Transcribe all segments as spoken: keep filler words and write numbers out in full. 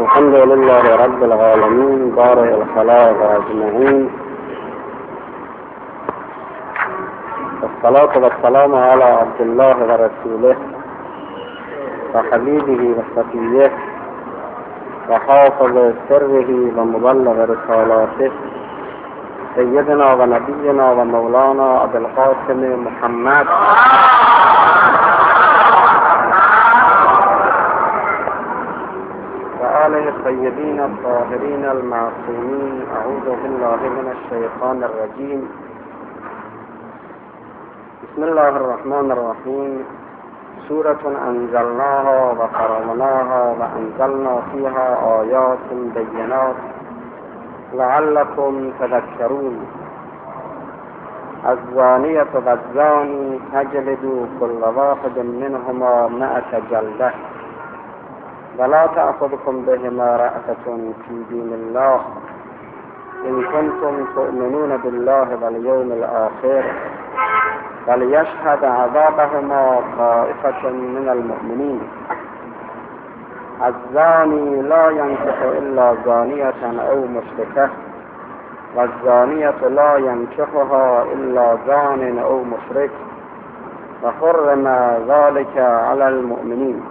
الحمد لله رب العالمين بارئ الخلائق أجمعين، والصلاة والسلام على عبد الله ورسوله وحبيبه وصفيه وحافظ سره ومبلغ رسالاته سيدنا ونبينا ومولانا أبي القاسم محمد وآله الطيبين الطاهرين المعصومين. أعوذ بالله من الشيطان الرجيم. بسم الله الرحمن الرحيم. سورة أنزلناها وقرأناها وأنزلنا فيها آيات بينات لعلكم تذكرون. الزانية والزاني فاجلدوا كل واحد منهما مئة جلدة ولا تأخذكم بهما رأفة في دين الله إن كنتم تؤمنون بالله واليوم الآخر فليشهد عذابهما طائفة من المؤمنين. الزاني لا ينكح إلا زانية أو مشركة والزانية لا ينكحها إلا زان أو مشرك وحرم ذلك على المؤمنين.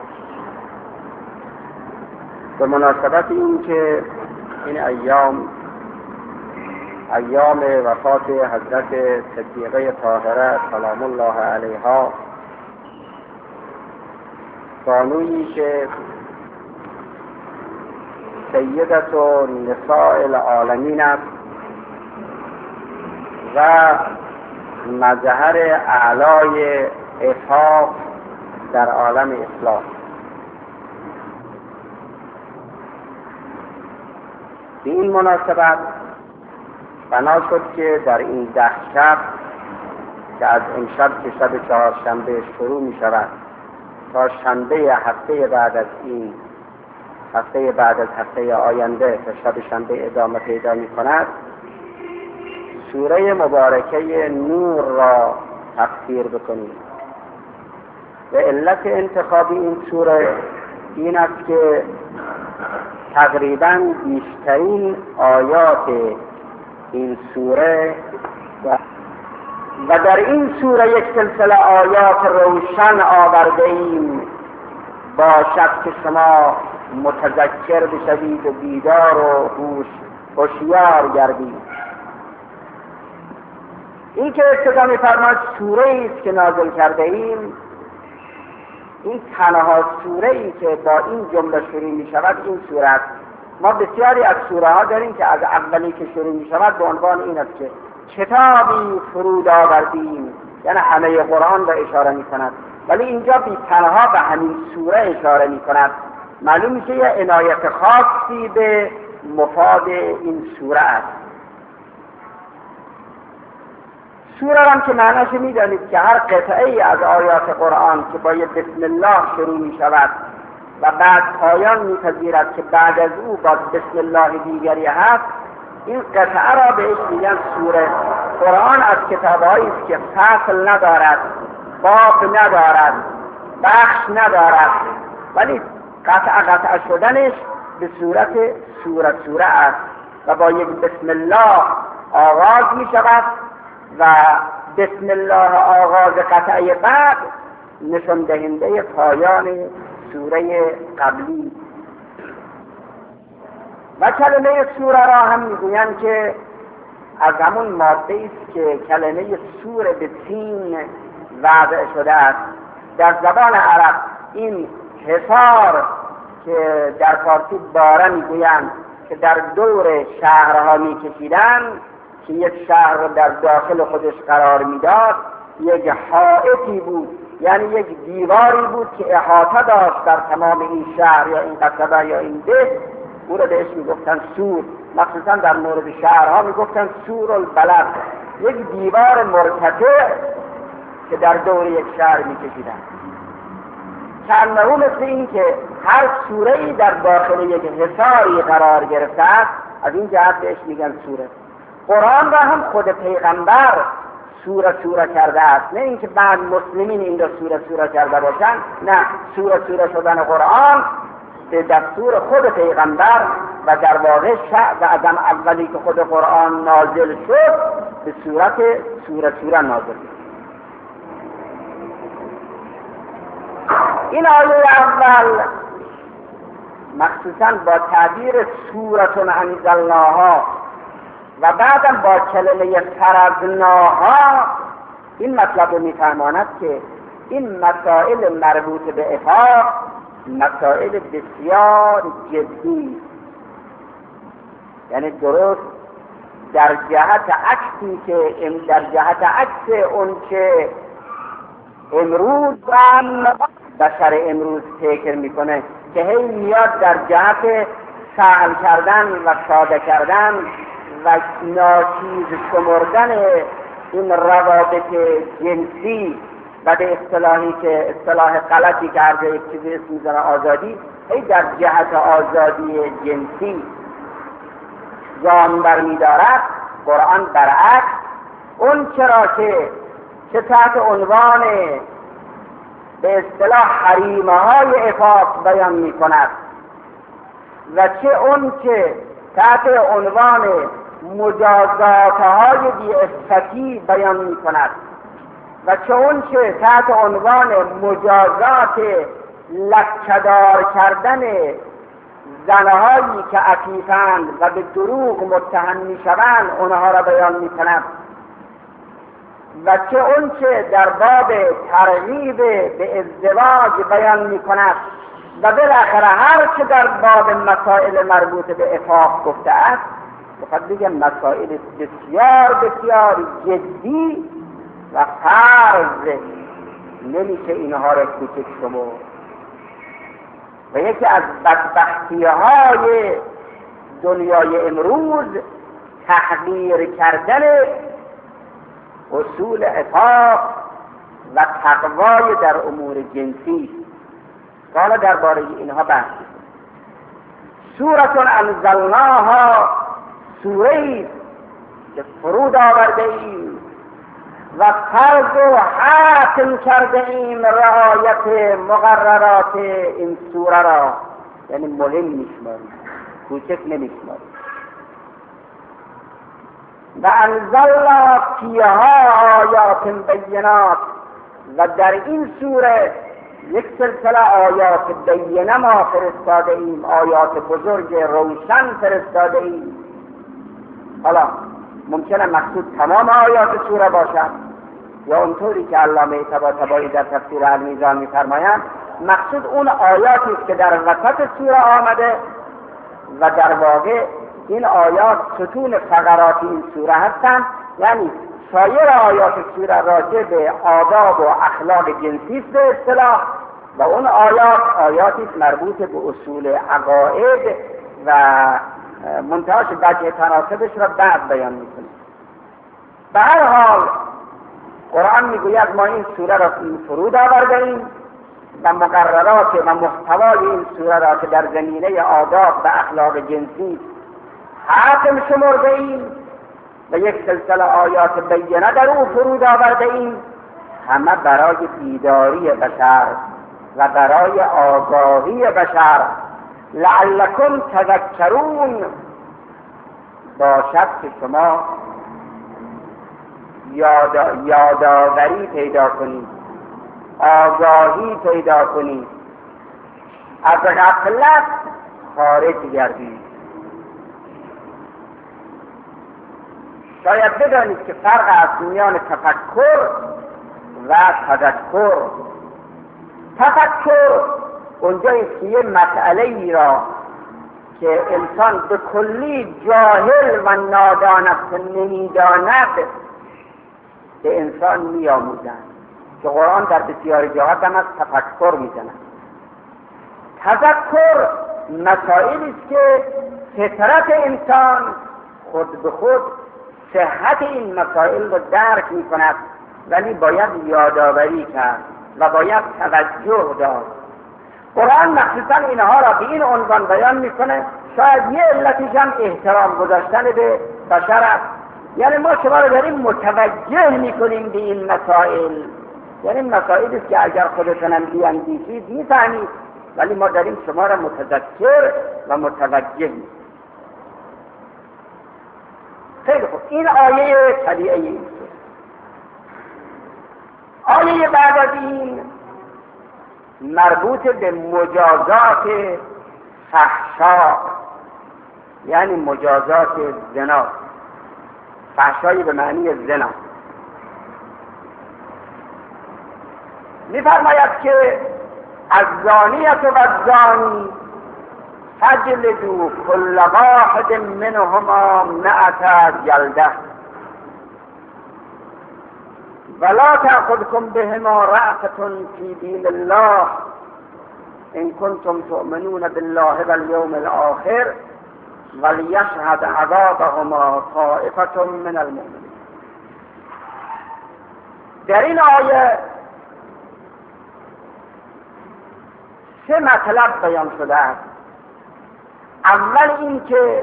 به مناسبت این که این ایام ایام وفات حضرت صدیقه طاهره سلام الله علیها، بانویی که سیدت و نساء العالمین است و مظهر اعلای عفاف در عالم اسلام، به این مناسبت بنا شد که در این ده شب که از امشب که شب چهارشنبه شروع می شود تا شنبه هفته بعد از این هفته بعد از هفته آینده تا شب شنبه ادامه پیدا می کند، سوره مبارکه نور را تفسیر بکنیم. و علت انتخاب این سوره این است که تقریباً بیشترین آیات این سوره و, و در این سوره یک سلسله آیات روشن آورده ایم باشد که شما متذکر بشوید و بیدار و هوش هوشیار گردید. این که ابتدا می‌فرماید سوره است که نازل کرده ایم، این تنها سوره ای که با این جمله شروع می شود این سوره است. ما بسیاری از سوره ها داریم که از اولی که شروع می شود به عنوان این است که کتابی فرود آوردیم، یعنی همه قرآن را اشاره می کند، ولی اینجا بی تنها به همین سوره اشاره می کند. معلوم میشه یه عنایت خاصی به مفاد این سوره است. سوره هم که معناش میدانید که هر قطعه ای از آیات قرآن که با یه بسم الله شروع می شود و بعد پایان میپذیرد که بعد از او با بسم الله دیگری هست، این قطعه را بهش میگن سوره. قرآن از کتاب‌هایی است که فصل ندارد، باب ندارد، بخش ندارد، ولی قطعه قطعه شدنش به صورت سوره سوره است و با یک بسم الله آغاز می شود و بسم الله آغاز قطعه بعد نشان دهنده پایان سوره قبلی. و کلمه سوره را هم میگویند که از همون ماده است که کلمه سوره به سین وضع شده است. در زبان عرب این حصار که در فارسی باره میگویند که در دور شهرها میکشیدند که یک شهر را در داخل خودش قرار میداد، یک حائطی بود، یعنی یک دیواری بود که احاطه داشت در تمام این شهر یا این قصبه یا این ده. او را بهش میگفتن سور، مخصوصا در مورد شهرها میگفتن سور البلد، یک دیوار مرتفع که در دور یک شهر میکشیدن. چندهو مثل این که هر سوره‌ای در داخل یک حصاری قرار گرفته است، از این جهت بهش میگن سوره. قرآن را هم خود پیغمبر سوره سوره کرده است، نه اینکه بعد مسلمین این را سوره سوره کرده باشند، نه، سوره سوره شدن قرآن به دستور خود پیغمبر و در واقع و از اولی که خود قرآن نازل شد به صورت سوره سوره نازل شد. این آیه اول مخصوصا با تعبیر سورة انزلناها و بعدم با کلمه فرضناها این مطلب رو می‌فرماند که این مسائل مربوط به عفاف مسائل بسیار جدی، یعنی درست در جهت عکسی که در جهت عکس اون که امروز هم بشر امروز فکر میکنه که هی میاد در جهت سهل کردن و ساده کردن و ناچیز شمردن این روابط جنسی و به اصطلاحی که اصطلاح غلطی که هر جای یک چیزی اسم میزنه آزادی، هی در جهت آزادی جنسی گام برمی‌دارد. قرآن برعکس اون چرا که چه تحت عنوان به اصطلاح حریمه‌های عفاف بیان می‌کند و چه اون که تحت عنوان مجازات‌های بی‌عفتی بیان می‌کند و چه اون که تحت عنوان مجازات لکه‌دار کردن زنهایی که عفیفند و به دروغ متهم میشوند اونها را بیان میکند و چه اون که در باب ترغیب به ازدواج بیان میکند و بالاخره هر که در باب مسائل مربوط به عفاف گفته است بخواد بگه مسائل بسیار بسیار جدی و فرض نمیشه اینها را کوچک شمرد. و یکی از بدبختی های دنیای امروز تحقیر کردن اصول عفاف و تقوای در امور جنسی. حالا درباره اینها بحث سورة انزلناها سوره‌ای که فرود آورده ایم و فرض و حاکم کرده ایم رعایت مقررات این سوره را، یعنی مهم میشماریم، کوچک نمیشماریم. و انزلنا فیها آیات بینات، و در این سوره یک سلسله آیات بینه ما فرستاده ایم، آیات بزرگ روشن فرستاده ایم. حالا ممکنه مقصود تمام آیات سوره باشد یا اونطوری که علامه طباطبایی در تفسیر المیزان می‌فرمایند مقصود اون آیاتی است که در وسط سوره آمده و در واقع این آیات ستون فقرات این سوره هستند، یعنی سایر آیات سوره راجع به آداب و اخلاق جنسی است به اصطلاح و اون آیات آیاتی است مربوط به اصول عقاید و منتهاش وجه تناسبش را بعد بیان میکنیم. به هر حال قرآن میگوید ما این سوره را فرود آورده ایم و مقررات و محتوای این سوره را که در زمینه آداب و اخلاق جنسی حاکم شمرده ایم و یک سلسله آیات بینه در او فرود آورده ایم، همه برای بیداری بشر و برای آگاهی بشر، لعلکم تذکرون، باشد که شما یاد... یادآوری پیدا کنید، آگاهی پیدا کنید، از غفلت خارج گردید. شاید بدانید که فرق است میان تفکر و تذکر. تفکر اونجاییست که یه مسئله ای را که انسان به کلی جاهل و نادان است نمیداند به انسان میآموزند، که قرآن در بسیار جاهات هم از تفکر میزند. تذکر مسائلی است که فطرت انسان خود به خود صحت این مسائل را درک میکند، ولی باید یادآوری کرد و باید توجه داد. قرآن مخصوصا اینها را به این عنوان بیان میکنه، شاید یه علتش هم احترام گذاشتن به بشر است، یعنی ما شما را داریم متوجه میکنیم به این مسائل، یعنی مسائلی است که اگر خودتونم بیاندیشید میفهمید ولی ما داریم شما را متذکر و متوجه می‌کنیم. خیلی خوب، این آیه طبیعه این است. آیه بعد از این مربوط به مجازات فحشا، یعنی مجازات زنا. فحشایی به معنی زنا. می‌فرماید که الزانیة و الزانی فجلدوا كل واحد منهما مئة جلده ولا تأخذكم بهما رأفة في دين الله إن كنتم تؤمنون بالله واليوم الآخر وليشهد عذابهما طائفة من المؤمنين. در این آیه سه مطلب بیان شده است. اول این که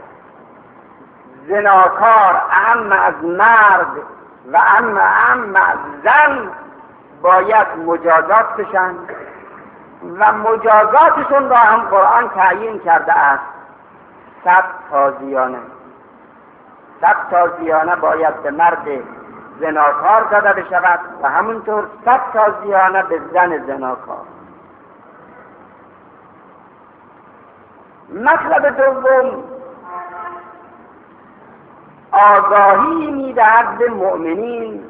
زناکار اعم از مرد و اعم اعم از زن باید مجازات بشن و مجازاتشون را هم قرآن تعیین کرده است. صد تازیانه صد تازیانه باید به مرد زناکار زده بشود و همونطور صد تازیانه به زن زناکار. مطلب دوم آگاهی می‌دهد به مؤمنین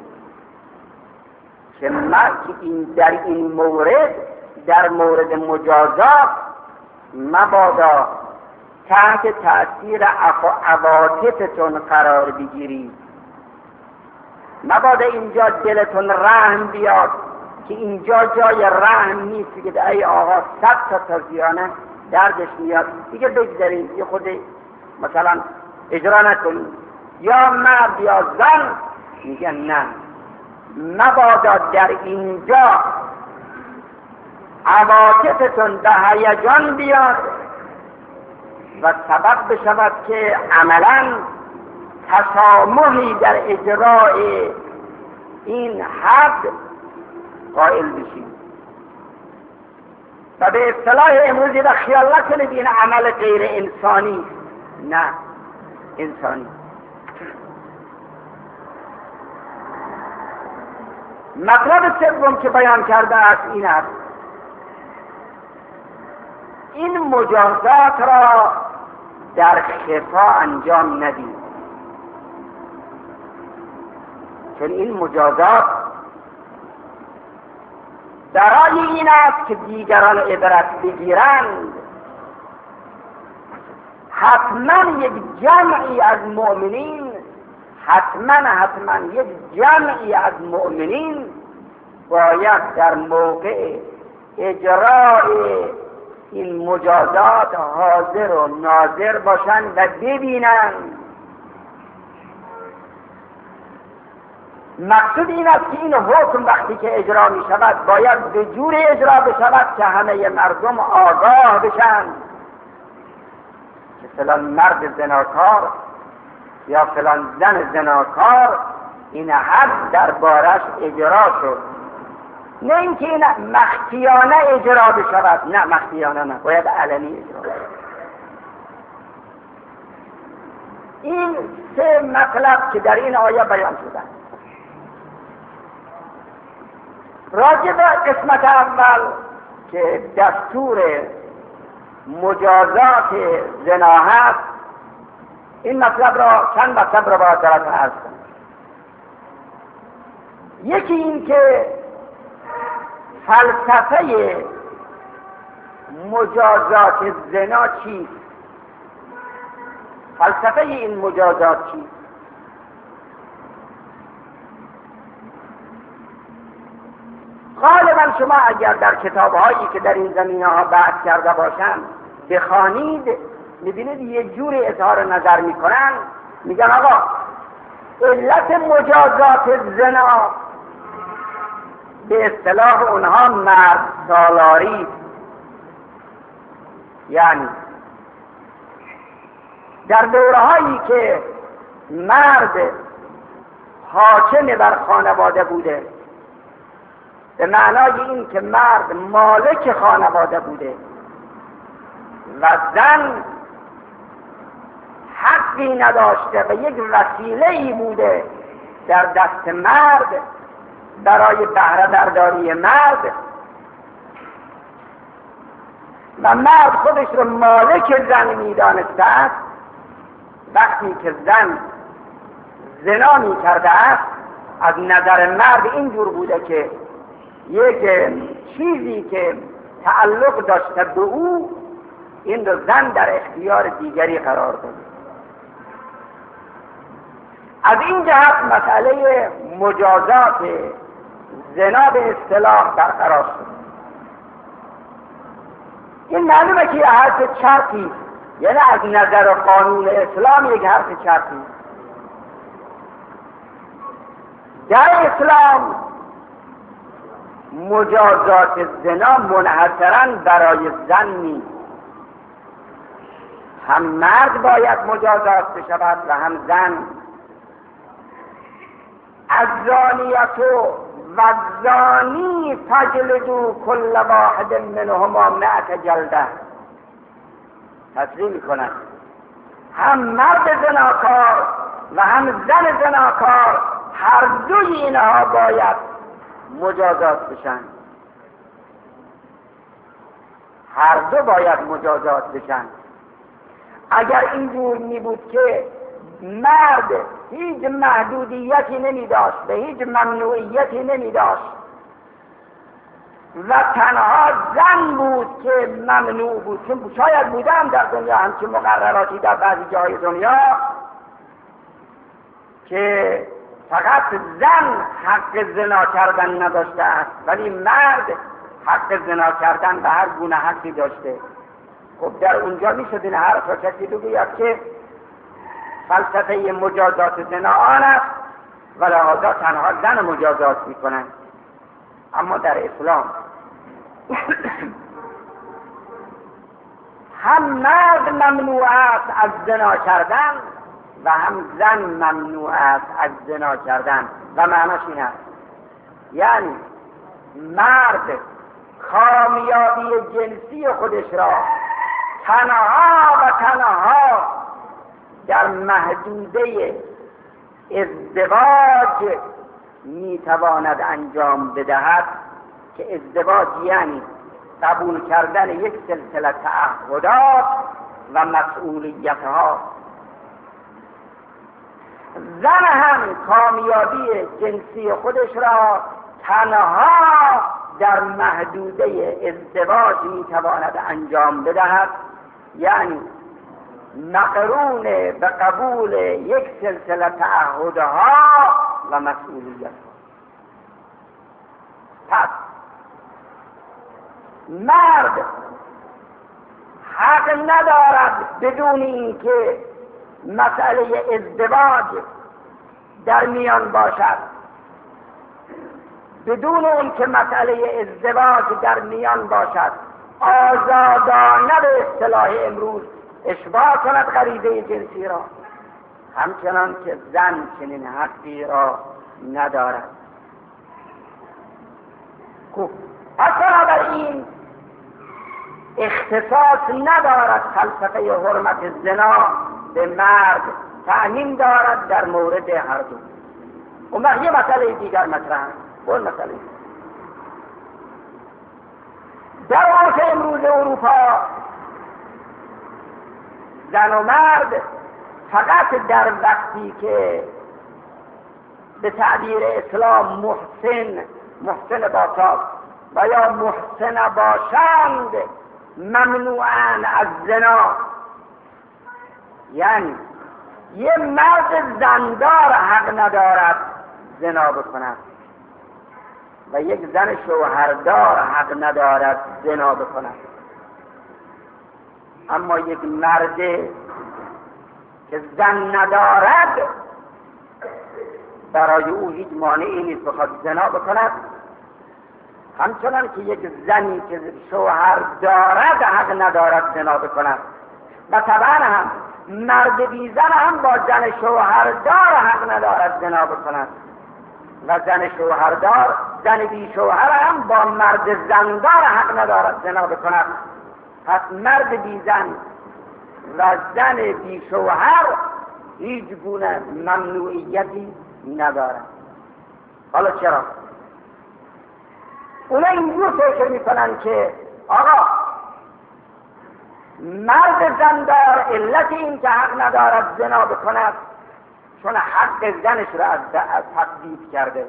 که این در این مورد، در مورد مجازات، مبادا تحت تأثیر عواطفتون قرار بگیرید. مبادا اینجا دلتون رحم بیاد که اینجا جای رحم نیست که ای آقا صد تا تازیانه دردش میاد دیگه بگذاریم یه خود مثلا اجرا نکنیم، یا مرد یا زن میگن نه، مبادا در اینجا عواطفتون به هیجان بیاد و سبب بشود که عملا تسامحی در اجرای این حد قائل بشید. و به اصطلاح امروزی را خیال نکنید این عمل غیر انسانی، نه انسانی. مطلب سوم که بیان کرده است این است این مجازات را در خفا انجام ندید، چون این مجازات برای این است که دیگران عبرت بگیرند. حتما یک جمعی از مؤمنین حتما حتما یک جمعی از مؤمنین باید در موقع اجرای این مجازات حاضر و ناظر باشند و ببینند. مقصود این است که این حکم وقتی که اجرا می شود باید به جور اجرا بشود که همه مردم آگاه بشن که فلان مرد زناکار یا فلان زن زناکار این حد در بارش اجرا شد. نه اینکه این مخفیانه اجرا بشود، نه مخفیانه نه، باید علنی اجرا بشود. این سه مطلب که در این آیه بیان شده. راجع به قسمت اول که دستور مجازات زنا هست، این مطلب را چند مطلب را باید درست عرض کنم. یکی این که فلسفه مجازات زنا چیست؟ فلسفه این مجازات چیست؟ غالبا شما اگر در کتاب‌هایی که در این زمینه‌ها بحث کرده باشند بخوانید می‌بینید یه جوری اظهار نظر می‌کنن، میگن آقا علت مجازات زنا به اصطلاح اونها مرد سالاری، یعنی در دورهایی که مرد حاکم بر خانواده بوده، به معنای این که مرد مالک خانواده بوده و زن حقی نداشته و یک وسیله‌ای بوده در دست مرد برای بهره برداری مرد و مرد خودش رو مالک زن می‌دانسته است. وقتی که زن زنا می‌کرده است از نظر مرد اینجور بوده که یک چیزی که تعلق داشته به او این رو زن در اختیار دیگری قرار داده. از این جهت مسئله مجازات زنا به اصطلاح برقرار شد. این معلومه که یه حرف چرکی، یعنی از نظر قانون اسلام یک حرف چرکی. در اسلام مجازات زنا منحصراً برای زن نیست، هم مرد باید مجازات بشود و هم زن. الزانیة و الزانی فاجلدوا کل واحد منهما مئة جلده. تصریح میکنند هم مرد زناکار و هم زن زناکار هر دوی اینها باید مجازات بشن، هر دو باید مجازات بشن. اگر اینجور می بود که مرد هیچ محدودیتی نمی داشت و هیچ ممنوعیتی نمی داشت و تنها زن بود که ممنوع بود، چون شاید بودم در دنیا همچین مقرراتی در بعضی جای دنیا که فقط زن حق زنا کردن نداشته است ولی مرد حق زنا کردن و هر گونه حقی داشته. خب در اونجا می شد این حرف را کسی بگوید که فلسفه مجازات زنا آن است و لحاظا تنها زن مجازات می کنند. اما در اسلام هم مرد ممنوع است از زنا کردن و هم زن ممنوع است از زنا کردن و معناش این است یعنی مرد کامیابی جنسی خودش را تنها و تنها در محدوده ازدواج میتواند انجام بدهد که ازدواج یعنی قبول کردن یک سلسله تعهدات و مسئولیتها. زن هم کامیابی جنسی خودش را تنها در محدوده ازدواج میتواند انجام بدهد، یعنی مقرون به قبول یک سلسله تعهدها و مسئولیت. پس مرد حق ندارد بدون اینکه مسئله ازدواج در میان باشد، بدون اون که مسئله ازدواج در میان باشد آزادانه به اصطلاح امروز اشباع کند غریزه جنسی را، همچنان که زن چنین حقی را ندارد. خب پس بنابراین اختصاص ندارد فلسفه حرمت زنا به مرد، تأمین دارد در مورد هر دو. اون وقت یه مسئله دیگر مطرح است. اون مسئله در عرف امروز اروپا زن و مرد فقط در وقتی که به تعبیر اسلام محسن محسن باشد و یا محسن باشند ممنوعن از زنا، یعنی یه مرد زندار حق ندارد زنا بکند و یک زن شوهردار حق ندارد زنا بکند. اما یک مرد که زن ندارد برای او هیچ مانعی نیست بخواد زنا بکند، همچنان که یک زنی که شوهر دارد حق ندارد زنا بکند و طبعا هم مرد بی زن هم با زن شوهردار حق ندارد زنا بکند و زن شوهردار زن بی شوهر هم با مرد زندار حق ندارد زنا بکند. پس مرد بی زن و زن بی شوهر هیچ گونه ممنوعیتی ندارد. حالا چرا؟ اونا اینجور فکر میکنن که آقا مرد زندار علت این که حق ندارد زنا بکند چون حق زنش را از تثبیت کرده.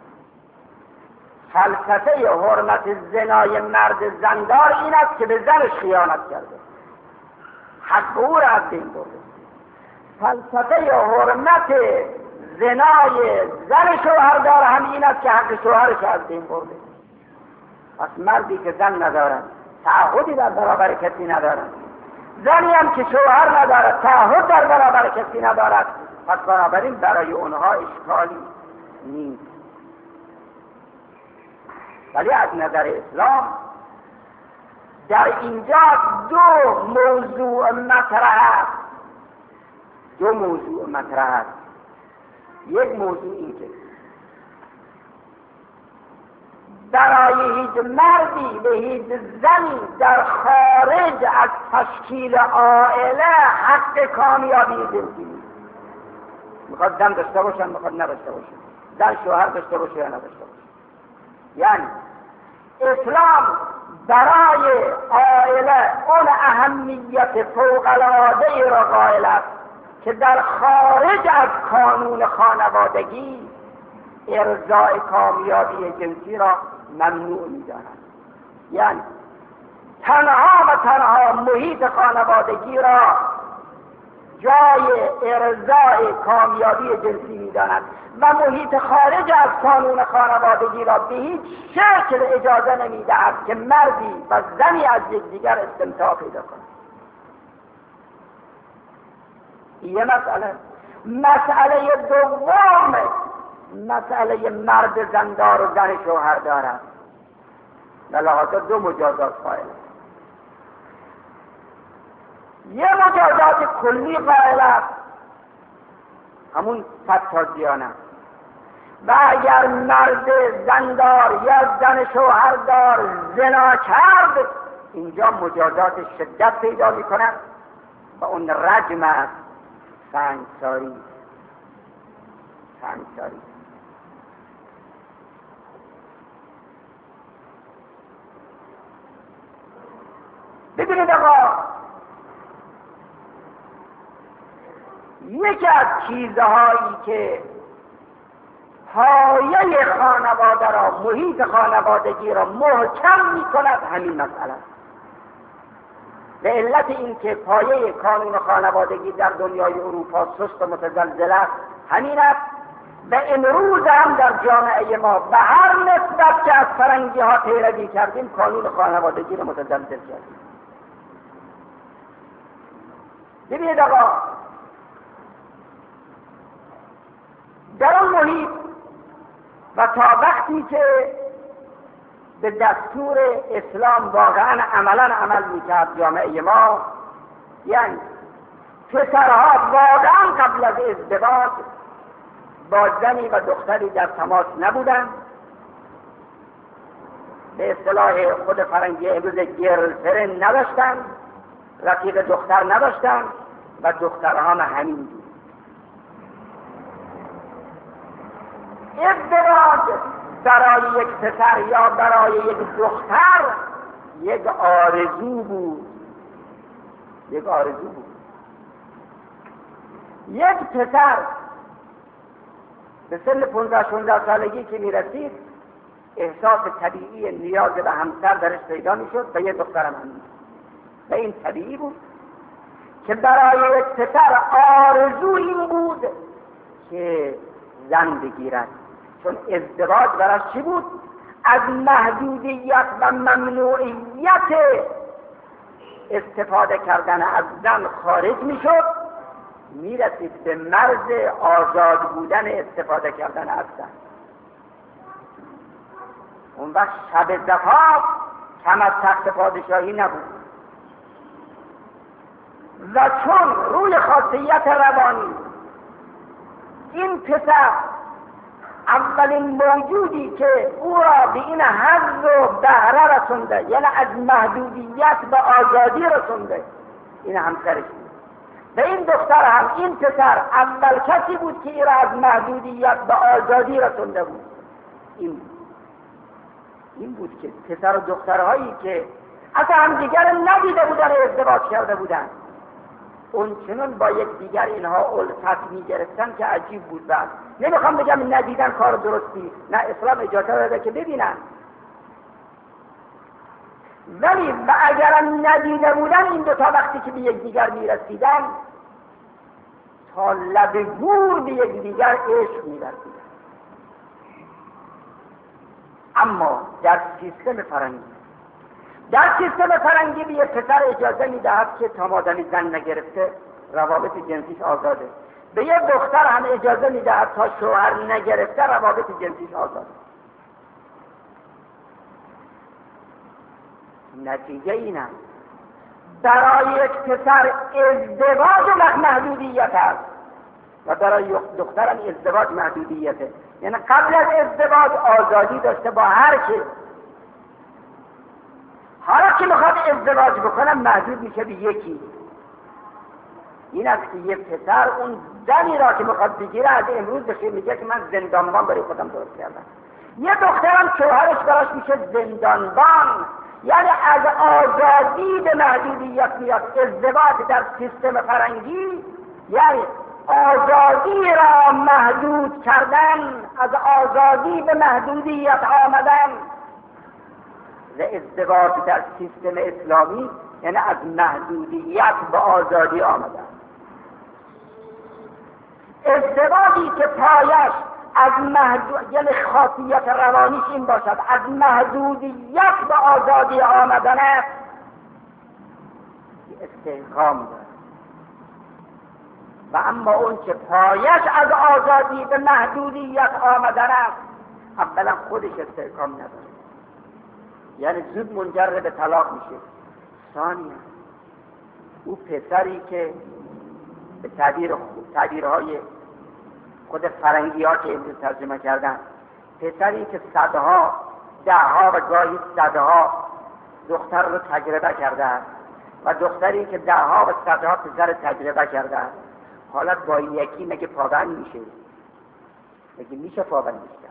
فلسفه حرمت زنای مرد زندار این است که به زنش خیانت کرده، حق او را از بین برده. فلسفه حرمت زنای زن شوهردار هم این است که حق شوهرش از بین برده. پس مردی که زن ندارد تعهدی در برابر کسی ندارد، زنی هم که شوهر ندارد تعهد در برابر کسی ندارد، پس بنابراین برای اونها اشکالی نیست. ولی از نظر اسلام در اینجا دو موضوع مطرح است. دو موضوع مطرح است. یک موضوع این که برای هیچ مردی به هیچ زنی در خارج از تشکیل عائله حق کامیابی جنسی نیست. میخواد زن داشته باشن، میخواد نداشته باشن، زن شوهر داشته باشه یا نداشته باشه. یعنی اسلام برای عائله اون اهمیت فوق‌العاده را قائل است که در خارج از قانون خانوادگی ارضاء کامیابی جنسی را ممنوع می‌داند. یعنی تنها و تنها محیط خانوادگی را جای ارضاء کامیابی جنسی می‌داند و محیط خارج از قانون خانوادگی را به هیچ شکل اجازه نمی‌دهد که مردی و زنی از یکدیگر استمتاع پیدا کنند. یه مسئله. مسئله دوم مسئله مرد زندار و زن شوهر دارد و لحاظا دو مجازات قائل است. یه مجازات کلی قائل است، همون صد تا زیانه. و اگر مرد زندار یا زن شوهردار زنا کرد اینجا مجازات شدت پیدا می کند و اون رجم است، سنگساری. سنگساری ببینید آقا، یکی از چیزهایی که پایه خانواده را، محیط خانوادگی را محکم می کند همین مسئله است. به علت اینکه پایه قانون خانوادگی در دنیای اروپا سست و متزلزل است همین است و امروز هم در جامعه ما به هر نسبت که از فرنگی ها پیروی کردیم قانون خانوادگی را متزلزل کردیم. ببینید آقا، در اون محیط و تا وقتی که به دستور اسلام واقعا عملا عمل میکرد جامعه ما، یعنی پسرها واقعا قبل از ازدواج با زنی و دختری در تماس نبودند، به اصطلاح خود فرنگی امروز گرلفرند نداشتند، رفیق دختر نداشتند و دخترها هم همین بود. ازدواج برای یک پسر یا برای یک دختر یک آرزو بود، یک آرزو بود. یک پسر به سن پانزده شانزده سالگی که میرسید احساس طبیعی نیاز به همسر درش پیدا میشد و یک دخترم همین و این طبیعی بود که برای یک پسر آرزو این بود که زن بگیرد، چون ازدواج براش چی بود؟ از محدودیت و ممنوعیت استفاده کردن از زن خارج میشد، میرسید به مرز آزاد بودن استفاده کردن از زن. اون وقت شب زفاف کم از تخت پادشاهی نبود و چون روی خاصیت روانی این پسر اولین موجودی که او را به این حظ و بهره رسونده، یعنی از محدودیت به آزادی رسونده، این همسرش بود. به این دختر هم این پسر اول کسی بود که این را از محدودیت به آزادی رسونده بود. این بود. این بود که پسر و دخترهایی که اصلا همدیگر ندیده بودن ازدواج کرده بودن، اون چنون با یک دیگر اینها الفت می گرفتن که عجیب بود. بعد نمیخوام بگم ندیدن کار درستی، نه اسلام اجازه داده که ببینن، ولی و اگرم ندیده بودن این دو تا وقتی که به یک دیگر می رسیدن تا لب گور به یک دیگر عشق می رسیدن. اما در سیستم فرنگی در سیستم فرنگی به یک پسر اجازه می دهد که تا مادامی زن نگرفته روابط جنسیش آزاده، به یک دختر هم اجازه می دهد تا شوهر نگرفته روابط جنسیش آزاده. نتیجه اینه برای یک پسر ازدواج و محدودیت است و برای دختر هم ازدواج محدودیته، یعنی قبل از ازدواج آزادی داشته با هر کی، حالا که میخواد ازدواج بکنه محدود میشه به یکی. این است که یک پسر اون زنی را که میخواد بگیره از امروز بشه میگه که من زندانبان برای خودم درست کردم. یه دخترم شوهرش براش میشه زندانبان، یعنی از آزادی به محدودیت میاد. ازدواج در سیستم فرنگی یعنی آزادی را محدود کردن، از آزادی به محدودیت آمدن. و ازدواج در سیستم اسلامی یعنی از محدودیت به آزادی آمدن. ازدواجی که پایش از محدود، یعنی خاصیت روانیش این باشد از محدودیت به آزادی آمدن است، استحکام دارد. و اما اون که پایش از آزادی به محدودیت آمدن است اولا خودش استحکام نداره، یعنی زود منجر به طلاق میشه. ثانیا او پسری که به تعبیر تعبیرهای خود فرنگی ها که امروز ترجمه کردن، پسری که صدها دهها و گاهی صدها دختر رو تجربه کرده است و دختری که دهها و صدها پسر تجربه کرده است، حالا با یکی مگه پابند میشه؟ مگه میشه پابند میشه؟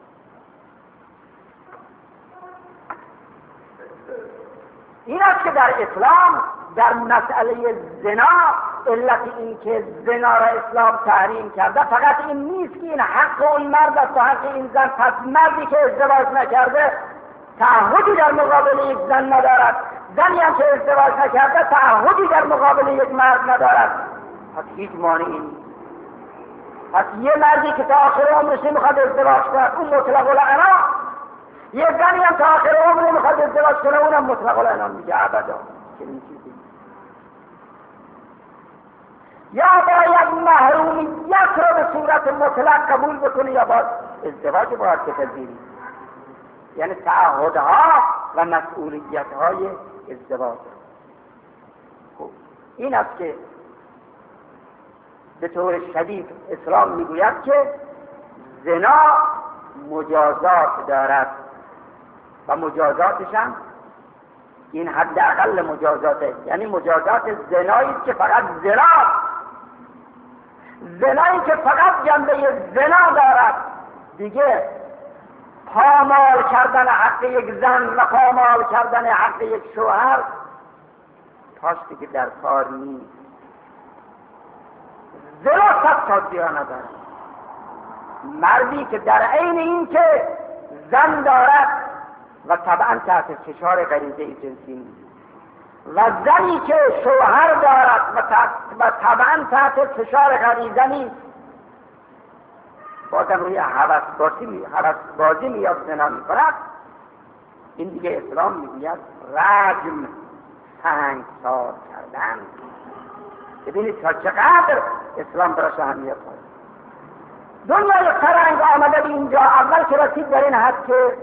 این است که در اسلام در مسئله زنا علت این که زنا را اسلام تحریم کرده فقط این نیست که این حق اون مرد است و حق این زن، پس مردی که ازدواج نکرده تعهدی در مقابل یک زن ندارد، زنی هم که ازدواج نکرده تعهدی در مقابل یک مرد ندارد. پس هیچ مانعی نیست. پس یه مردی که تا آخر عمرش نمیخواد ازدواج کنه اون مطلق العنان، یه زنی هم تا آخر عمر نمیخواد ازدواج کنه اونم مطلق العنان میگه ابدا. چنین چیزی یا باید محرومیت رو به صورت مطلق قبول بکنی یا باید ازدواج باید بپذیری، یعنی تعهدها و مسئولیت‌های ازدواج. خب این است که به طور شدید اسلام میگوید که زنا مجازات دارد و مجازاتش هم این حداقل مجازاته، یعنی مجازات زنایی که فقط زنا زنایی که فقط جنبه زنا دارد، دیگه پامال کردن حق یک زن و پامال کردن حق یک شوهر پاش دیگه در کار نیست. زنا صد تا زیانه دارد. مردی که در عین این که زن دارد و طبعا تحت فشار غریزه جنسی نیست، و زنی که شوهر دارد و طبعا تحت فشار غریزه نیست، بازم روی هوس بازی هوس بازی میاد زنا میکند، این دیگه اسلام میگوید رجم، سنگسار کردن. ببینید تا چقدر اسلام براش اهمیت داره. دنیای فرنگ آمده به اینجا اول که رسید در این حد که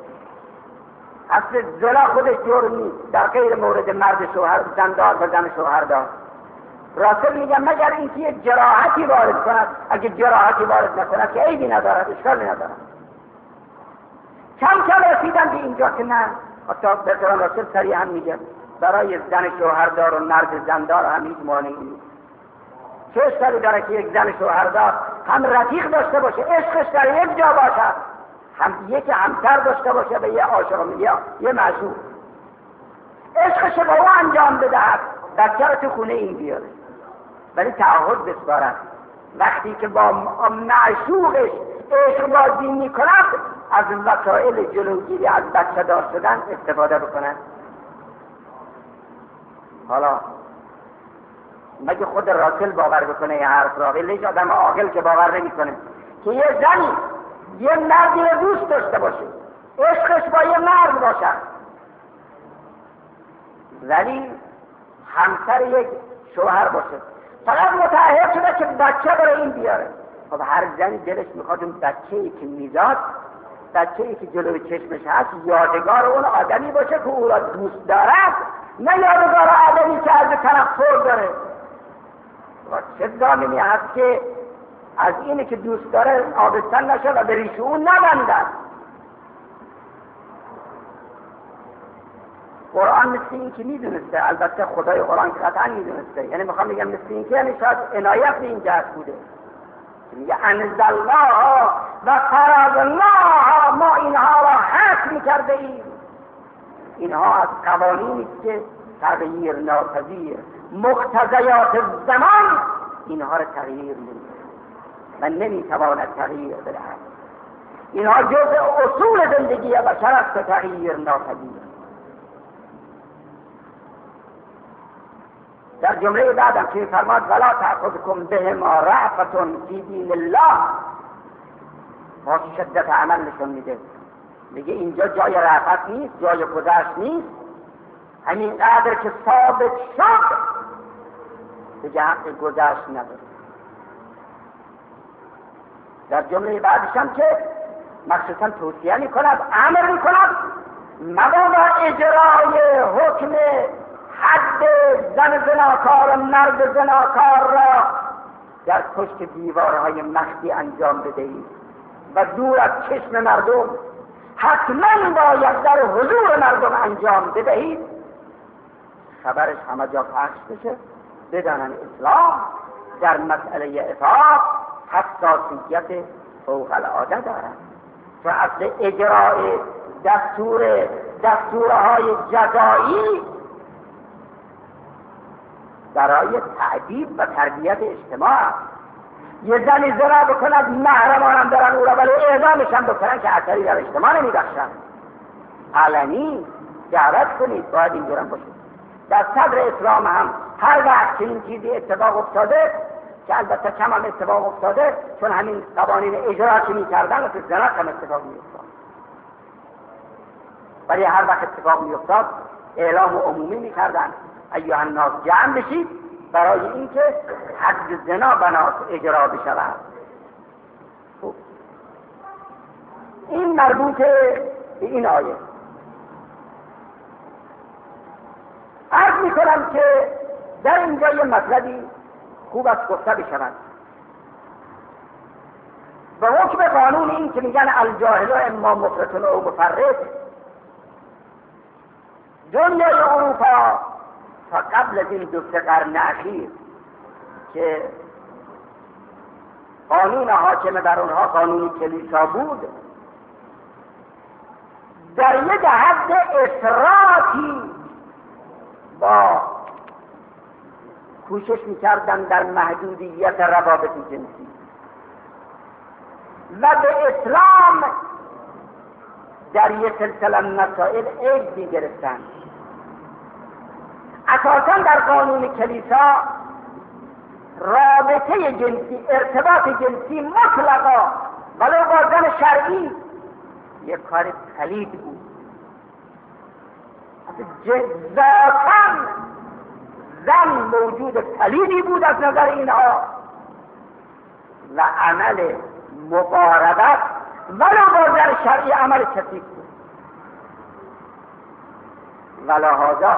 اصل زنا خودش جرم نیست، در غیر مورد مرد شوهر زن دار و زن شوهر دار. راسل میگم مگر اینکه یک جراحتی وارد کند، اگه جراحتی وارد نکند که عیبی ندارد، اشکالی ندارد. کم کم رسیدن به اینجا که نه، حتی بهتران راسل سریع هم میگه برای زن شوهردار و مرد زندار هم هیچ مانعی نیست. چه اشکالی داره که یک زن شوهردار هم رفیق داشته باشه، عشقش در یک جا باشه، هم یک همسر داشته باشه به یه عاشق یا یه معشوق، عشقش با او انجام بدهد، بچه رو تو خونه این بیاره، ولی تعهد بسپارد وقتی که با معشوقش عشق بازی میکند از وسایل جلوگیری از بچه دار شدن استفاده بکنن. حالا مگه خود راسل باور بکنه یه حرف را؟ ولیش آدم عاقل که باور نمیکنه که یه زنی یه مردی رو دوست داشته باشه، عشقش با یه مرد باشه، ولی همسر یک شوهر باشه، فقط متعهد شده که بچه برای این بیاره. خب هر زنی دلش میخواد اون بچه‌ای که میزاد، بچه‌ای که جلوی چشمش هست، یادگار اون آدمی باشه که او را دوست دارد، نه یادگار آدمی که از تنفر داره. و چه ضامنی هست که از اینی که دوست داره آبستن نشه و به ریش اون نبندد. قرآن مثل این که میدونسته، البته خدای قرآن که قطعا میدونسته، یعنی میخوام بگم مثل این که یعنی شاید عنایت به این جهت بوده، میگه انزلناها و فرضناها، ما اینها را حکم کرده ایم. اینها از قوانینی که تغییر ناپذیر، مقتضیات زمان اینها را تغییر نمیده و نمیتواند تغییر بدهد. اینها جزء اصول زندگی بشر است که تغییر ناپذیر. در جمله بعدم که فرماد ولا تأخذکم بهما رأفة فی دین الله، با شدت عمل نشون میده، میگه اینجا جای رأفت نیست، جای گذشت نیست، همین قدر که ثابت شد دیگه حق گذشت نداره. در جمله بعدش هم که مخصوصا توصیه میکند، امر میکند مبادا اجرای حکم حد زن زناکار و مرد زناکار را در پشت دیوارهای مخفی انجام بدهید و دور از چشم مردم، حتما باید در حضور مردم انجام بدهید، خبرش همه جا پخش بشه، بدانن اسلام در مسئله اطاعت حساسیت فوق العاده دارد. و اصل اجرای دستور دستورهای جزایی برای تعدیب و تربیت اجتماع. یه زنی زنا بکند، محرمانم دارن او را، ولی اعدامش هم بکنن که اثری در اجتماع نمیبخشن. علنی دعوت کنید، باید اینجورم باشید. در صدر اسلام هم هر وقت که این چیزی اتفاق افتاده، که البته کم هم اتفاق افتاده چون همین قوانین اجرا که میکردن و زنا هم اتفاق میافتاد، ولی هر وقت اتفاق میافتاد اعلام عمومی میکردن ایها الناس جمع بشید برای اینکه حد زنا بناس اجرا بشود. این مربوط به این آیه. عرض میکنم که در اینجا یه مطلبی خوب است گفته بشود. به حکم قانون این که میگن الجاهل اما مفرط او مفرط، دنیای اروپا تا قبل از این دو سه قرن اخیر که قانون حاکم در اونها قانون کلیسا بود، در یک حد افراطی با کوشش میکردن در محدودیت روابط جنسی و به اسلام در یک سلسله مسائل عیب میگرفتن. اساسا در قانون کلیسا رابطه جنسی، ارتباط جنسی مطلقا ولو با زن شرعی یک کار پلید بود. ذاتاً زن موجود پلیدی بود از نظر اینها و عمل مقاربت ولو با زن شرعی عمل کثیف بود. ولهذا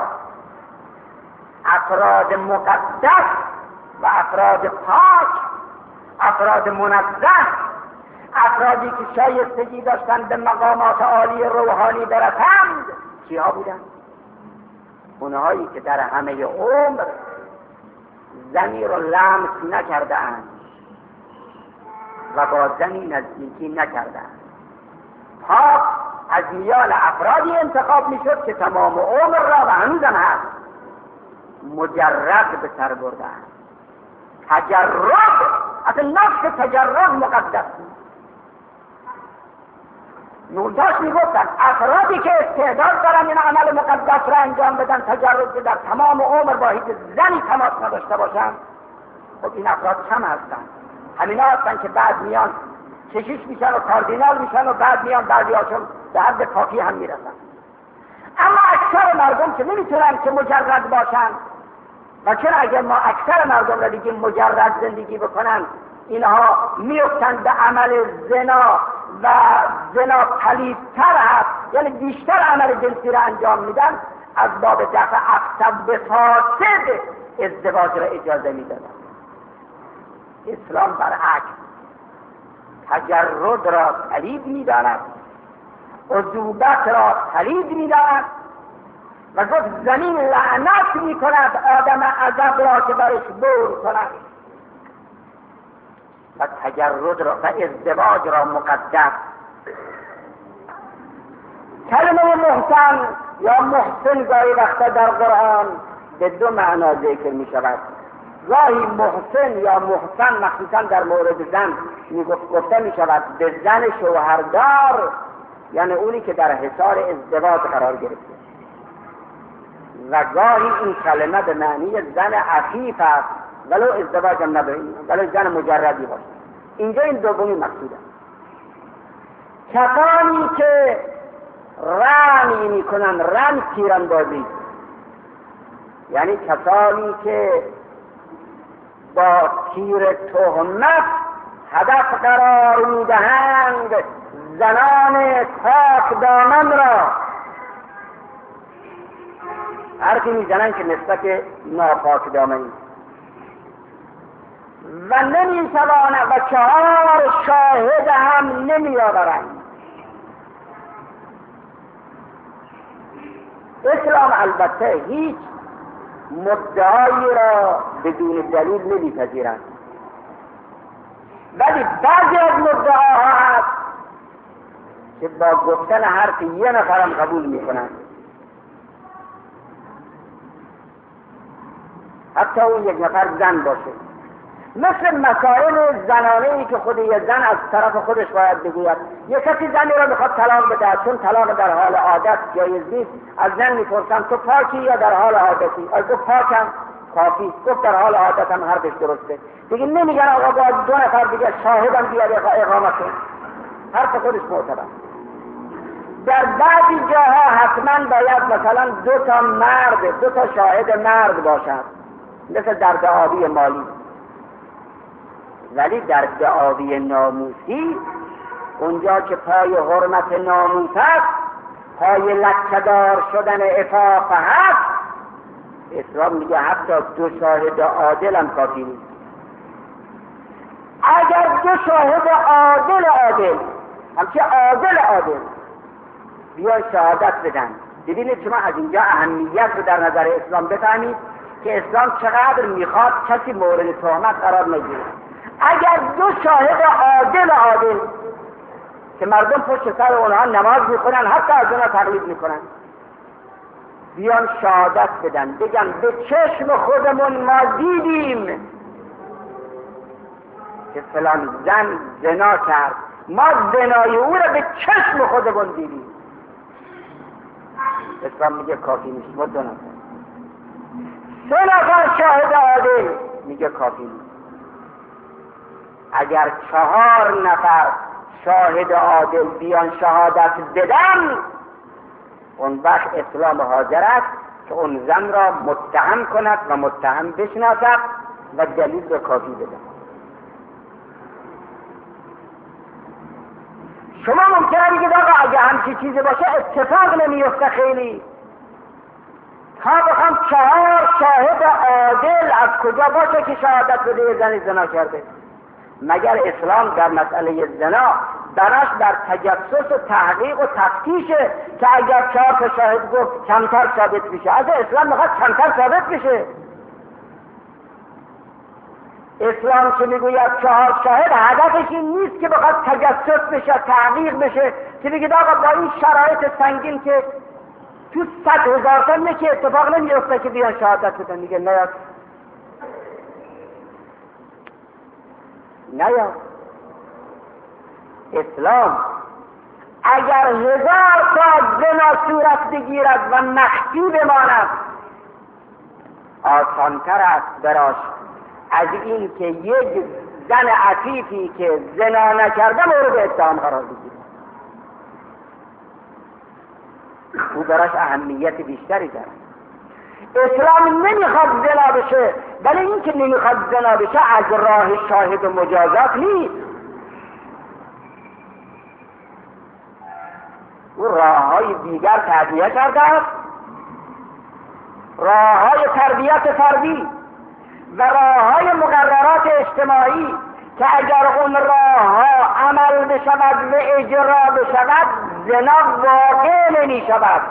افراد مقدس و افراد پاک، افراد منزه افرادی که شایستگی داشتند به مقامات عالی روحانی برسند کیها بودند؟ اونهایی که در همه عمر زنی رو لمس نکرده اند و با زنی نزدیکی نکرده اند. پاک از میان افرادی انتخاب میشد که تمام عمر را و هنوزم هست مجرد به سر برده اند. تجرد، اصلا نفس تجرد مقدس بود. نورداش میگفتن افرادی که استعداد دارن این عمل مقدس را انجام بدن، تجرد که در تمام عمر با هیچ زنی تماس نداشته باشن، خب این افراد کم هستن. همینا هستن که بعد میان کشیش میشن و کاردینال میشن و بعد میان بعضی هاشون به حد پاکی هم میرسن. اما اکثر مردم که نمیتونن که مجرد باشن، و چون اگر ما اکثر مردم را دیگه مجرد زندگی بکنن، اینها میفتن به عمل زنا و زنا پلیدتر هست، یعنی بیشتر عمل جنسی را انجام میدن، از باب دفع افسد به فاسد ازدواج را اجازه میدادن. اسلام برعکس تجرد را پلید میداند، عذوبت را پلید میداند و گفت زمین لعنت میکند آدم عذاب را که برش بور کند و تجرد را و ازدواج را مقدس. کلمه محسن یا محسن گاهی وقتا در قرآن به دو معنا ذکر می شود. گاهی محسن یا محسن مخصوصا در مورد زن گفته می شود به زن شوهردار، یعنی اونی که در حصار ازدواج قرار گرفته، و گاهی این کلمه به معنی زن عفیف است ولو ازدواج هم نباید، ولو زن مجردی باشه. اینجا این دومی مقصوده. کسانی که رمی می کنن، رم تیراندازی، یعنی کسانی که با تیر تهمت هدف قرار می دهند زنان پاک دامن را، حرفی می زنند که نسبت ناپاک دامنی و نمی توانند و چهار شاهد هم نمی آورند. اسلام البته هیچ مدعایی را بدون دلیل نمی پذیرد، ولی بعضی از مدعاها هست که با گفتن حرف یه نفرم قبول می کنند، حتی اون یک نفر زن باشه. مثل مسائل زنانه‌ای که خود یه زن از طرف خودش باید بگوید. یه کسی زنی را میخواد طلاق بده، چون طلاق در حال عادت جایز نیست، از زن میپرسن تو پاکی یا در حال عادتی؟ از گفت پاکم، کافی. گفت در حال عادتم، حرفش درسته. دیگه نمیگن آقا با دو نفر دیگه شاهدم بیاد اقامت کن، حرف خودش معتبر. در بعضی جاها حتما باید مثلا دو تا مرد، دو تا شاهد مرد باشد، مثل در دعاوی مالی. ولی در دعاوی ناموسی، اونجا که پای حرمت ناموس هست، پای لکه‌دار شدن عفاف هست، اسلام میگه حتی دو شاهد عادل هم کافی نیست. اگر دو شاهد عادل عادل همچه عادل عادل بیان شهادت بدن، ببینید شما از اینجا اهمیت رو در نظر اسلام بفهمید که اسلام چقدر میخواد کسی مورد تهمت قرار نگیره. اگر دو شاهد عادل عادل که مردم پشت سر اونها نماز میکنن، حتی از اونها تقلید میکنن، بیان شهادت بدن، بگن به چشم خودمون ما دیدیم که فلان زن زنا کرد، ما زنای او را به چشم خودمون دیدیم، اسلام میگه کافی نیست. ما دو نفر سه نفر شاهد عادل میگه کافی نیست. اگر چهار نفر شاهد عادل بیان شهادت بدن، اون وقت اسلام حاضر است که اون زن را متهم کند و متهم بشناسد و دلیل را کافی بده. شما ممکنه بگید آقا اگه همچی چیزی باشه اتفاق نمیفته خیلی، تا بخوام چهار شاهد عادل از کجا باشه که شهادت بده یه زن زنا کرده؟ مگر اسلام در مسئله زنا بناش بر تجسس و تحقیق و تفتیشه که اگر چهار تا شاهد گفت کمتر ثابت بشه؟ از اسلام میخواد کمتر ثابت بشه. اسلام که میگوید چهار شاهد، هدفش این نیست که بخواد تجسس بشه، تحقیق بشه، که بگید آقا با این شرایط سنگین که تو صد هزار تا نه که اتفاق نمیفته که بیان شهادت بدن. میگه نیاد نیاد اسلام اگر هزار تا زنا صورت بگیرد و مخفی بماند آسانتر است براش از این که یک زن عفیفی که زنا نکرده مورد اتهام قرار بگیره. او براش اهمیت بیشتری داره. اسلام نمیخواد زنا بشه، ولی این که نمیخواد زنا بشه از راه شاهد و مجازات نیست. او راه های دیگر تعبیه کرده است، راه های تربیت فردی و راه های مقررات اجتماعی که اگر اون راه ها عمل بشود و اجرا بشود زنا واقع نمی شود.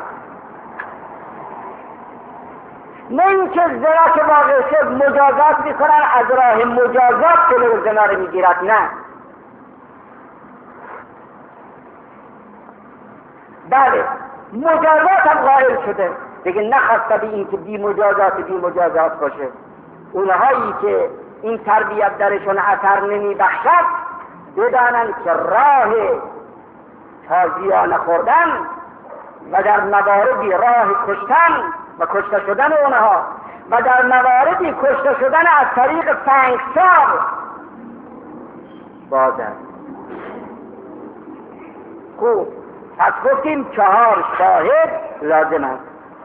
نه اینکه زنا که واقع شد مجازات میکنن، از راه مجازات جلوی زنا رو میگیرد. نه، بله مجازات هم قائل شده، دیگه نخواسته به این که بی مجازات بی مجازات باشه. اونهایی که این تربیت درشون اثر نمی بخشد بدانند که راه تازیانه خوردن و در مواردی راه کشتن و کشته شدن اونها و در مواردی کشته شدن از طریق سنگسار باز است. خوب، پس گفتیم چهار شاهد لازم است.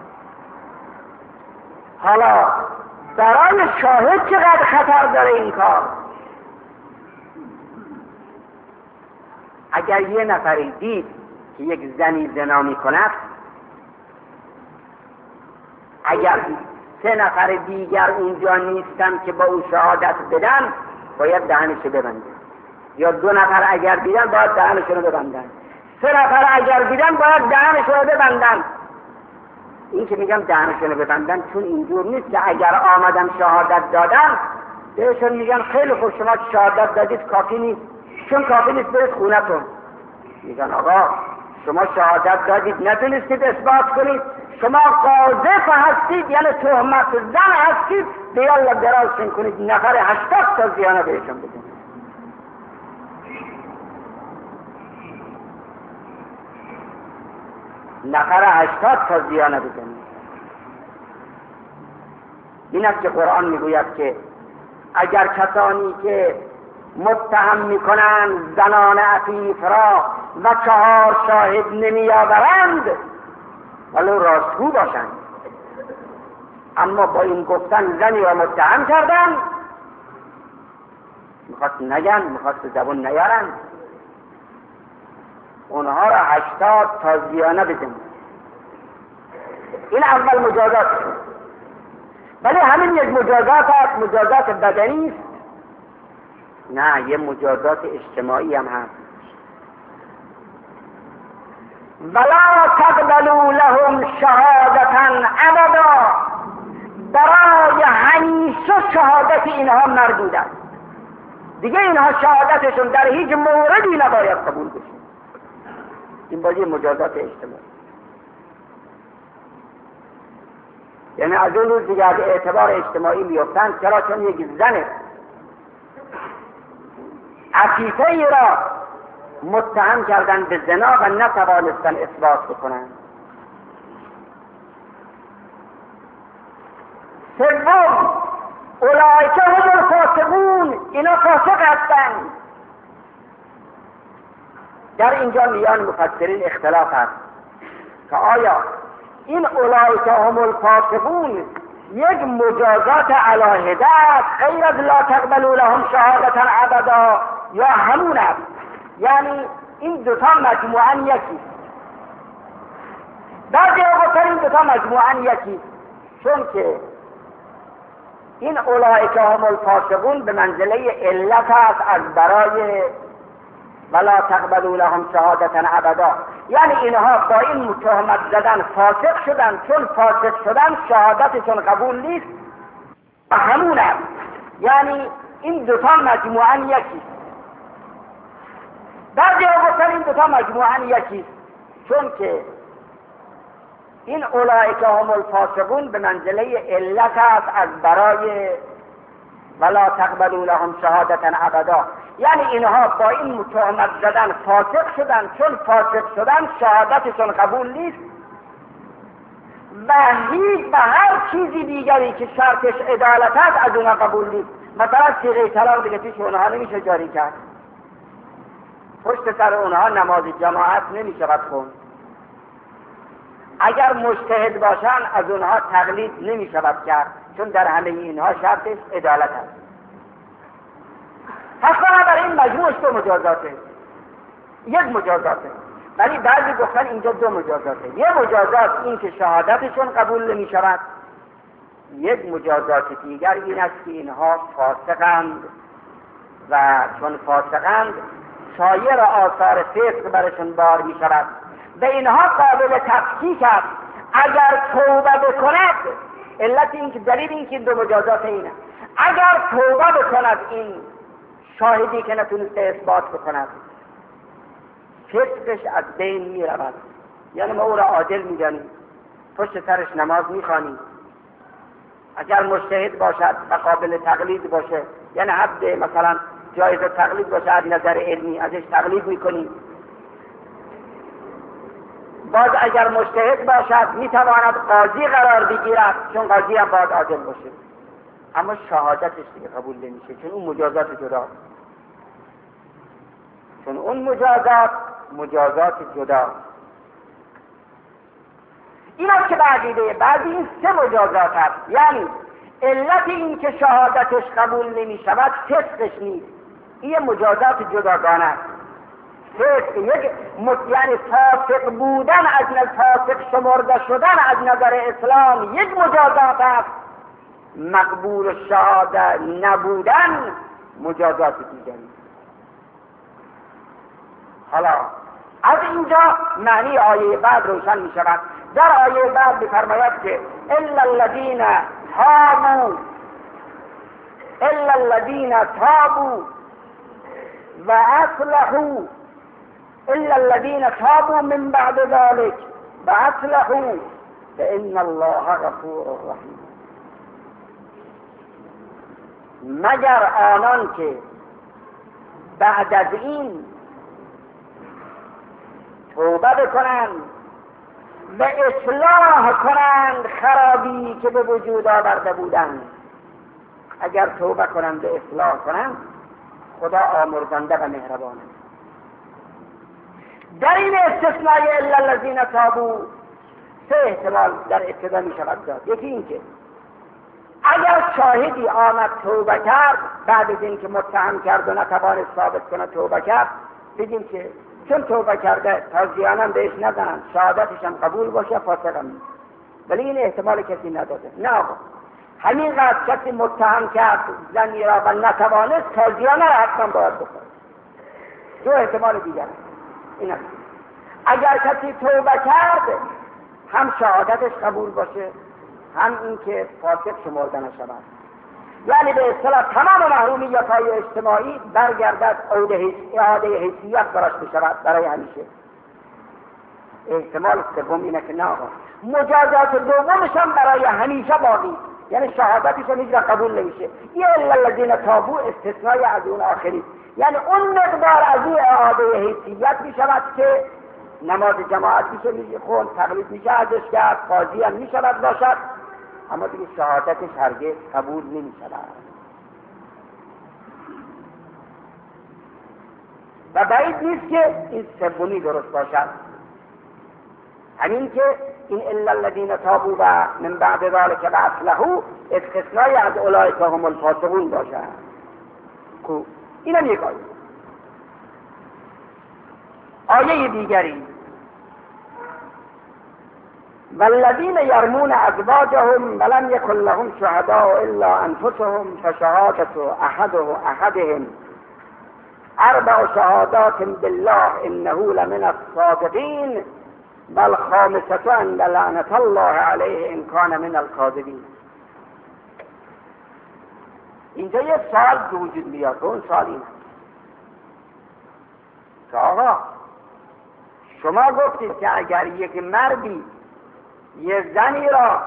حالا برای شاهد چقدر خطر داره این کار؟ اگر یه نفری دید که یک زنی زنا می کند، اگر سه نفر دیگر اونجا نیستن که با او شهادت بدن، باید دهنشو ببندن. یا دو نفر اگر دیدن باید دهنشون رو ببندن. سه نفر اگر دیدن باید دهنشون رو ببندن. این که میگم دهنشون رو ببندن چون اینجور نیست که اگر آمدن شهادت دادن بهشون میگن خیلی خوب شما شهادت دادید کافی نیست، چون کافی نیست برید خونتون. میگن آقا شما شهادت دادید نتونستید اثبات کنید، شما قاذف هستید، یعنی تهمت زن هستید، بیالا درازشون کنید، نفر هشتاد تا زیانه بهشون بدید. نفر هشتاد تا زیانه بدید. این است که قرآن میگوید که اگر کسانی که متهم میکنند زنان عفیف را و چهار شاهد نمیآورند ولو راستگو باشند، اما با این گفتن زنی را متهم کردن، میخواست نگن، میخواست زبون نیارن، اونها را هشتاد تا زیانه بدن. این اول مجازات شد. ولی همین یک مجازات هست، مجازات بدنی است؟ نه، یه مجازات اجتماعی هم هست. ولا تقبلوا لهم شهادة ابدا، برای همیشه شهادت اینها مردود است. دیگه اینها شهادتشون در هیچ موردی نباید قبول بشه. این باید یه مجازات اجتماعی، یعنی از اون روز دیگه از اعتبار اجتماعی میفتن. چرا؟ چون یک زن عفیفه ای را متهم کردن به زنا و نتوانستن اثبات بکنن. سوم، اولئک هم الفاسقون، اینا فاسق هستند. در اینجا میان مفسرین اختلاف هست که آیا این اولئک هم الفاسقون یک مجازات علاهده است غیر از لا تقبلوا لهم شهادة ابدا، یا همون است؟ یعنی این دوتا مجموعاً یکی. بعضی اوقات این دوتا مجموعاً یکی، چون که این اولئک هم الفاسقون به منزله علت است از برای ولا تقبلوا لهم شهادة ابدا، یعنی اینها با این تهمت زدن فاسق شدن، چون فاسق شدن شهادتشون قبول نیست. همون است، یعنی این دوتا مجموعاً یکی. بعضی ها گفتن این دوتا مجموعاً یکی، چون که این اولئک هم الفاسقون به منزله علت است از برای ولا تقبلوا لهم شهادة ابدا، یعنی اینها با این تهمت زدن فاسق شدن، چون فاسق شدن شهادتشون قبول نیست و هیچ و هر چیزی دیگری که شرطش عدالت است از اونها قبول نیست. مثلا صیغه طلاق دیگه پیش اونها نمیشه جاری کرد، پشت سر اونها نماز جماعت نمیشه خوند، اگر مجتهد باشن از اونها تقلید نمیشود کرد، چون در همه اینها شرطش عدالت است. پس بنابراین مجموعش دو مجازاته، یک مجازاته، ولی بعضی گفتن اینجا دو مجازاته. یک مجازات این که شهادتشون قبول نمی شود، یک مجازات دیگر این است که اینها فاسقند و چون فاسقند سایر آثار فسق برشون بار می شود و اینها قابل تفکیک است اگر توبه بکند. علت این که دلیل این که دو مجازات اینه، اگر توبه بکند این شاهدی که نتونسته اثبات بکند فسقش از بین می رود، یعنی ما او را عادل می دانیم، پشت سرش نماز می خوانیم، اگر مجتهد باشد و قابل تقلید باشه، یعنی حد مثلا جایز تقلید باشه از نظر علمی ازش تقلید می کنیم. باز اگر مجتهد باشد می تواند قاضی قرار بگیرد، چون قاضی هم باید عادل باشه، اما شهادتش دیگه قبول نمیشه، چون اون مجازات جدا، چون اون مجازات مجازات جدا. این است که بعدیده بعضی این سه مجازات هست، یعنی علت این که شهادتش قبول نمی شود فسقش نیست، این مجازات جداگانه است. فسق یک مت... یعنی فاسق بودن از نظر فاسق شمرده شدن از نظر اسلام یک مجازات است، مقبول شهادت نبودن مجازات دیگری. حالا از اینجا معنی آیه بعد روشن می شود. در آیه بعد بفرماید که الا الذین تابوا الا الذین تابوا و اصلحوا الا الذین تابوا من بعد ذلك و اصلحوا فان الله غفور رحیم، مگر آنان که بعد از این توبه بکنند و اصلاح کنند خرابی که به وجود آورده بودند. اگر توبه کنند و اصلاح کنند خدا آمرزنده و مهربانه. در این استثنای الا الذین تابوا سه احتمال در ابتدا می شود داد. یکی این که اگر شاهدی آمد توبه کرد بعد از این که متهم کرد و نتوانست ثابت کنه توبه کرد، بگیم که چون توبه کرده تازیانم بهش نزنن، شهادتش هم قبول باشه، فاسقم نیست. ولی این احتمال کسی نداده. نه آقا، همین قدر کسی متهم کرد زنی را و نتوانست، تازیانه را حتما باید بکنه. دو احتمال دیگر این است. اگر کسی توبه کرد هم شهادتش قبول باشه، هم این که فاسق شمرده نشود، یعنی به اصطلاح تمام محرومیت‌های اجتماعی برگردد اعاده حیثیت براش بشود برای همیشه. احتمال سوم اینه که نه آقا، مجازات دومش هم برای همیشه باقی، یعنی شهادتش هم هیچ قبول نمیشه. این الا الذین تابوا استثنای از اون آخری، یعنی اون مقدار از این اعاده حیثیت میشود که نماز جماعت میشه میشه خون، تقلید میشه ازش کرد، قاضی هم میشود باشد، اما دیگه شهادتش هرگز قبول نمی شود. و بعید نیست که این سومی درست باشد، همین که این الا الذین تابوا و من بعد ذلک و اصلحوا استثنای از اولئک هم الفاسقون باشد. کو اینم یک آیه. آیه دیگری والذین یرمون ازواجهم ولم یکن لهم شهداء الا انفسهم فشهادة احد احدهم اربع شهادات بالله انه لمن الصادقین والخامسة ان لعنة الله علیه ان کان من الکاذبین. اینجا یه سوال به وجود میاد. اون سوال اینه که آقا شما گفتید که اگر یک مردی یه زنی را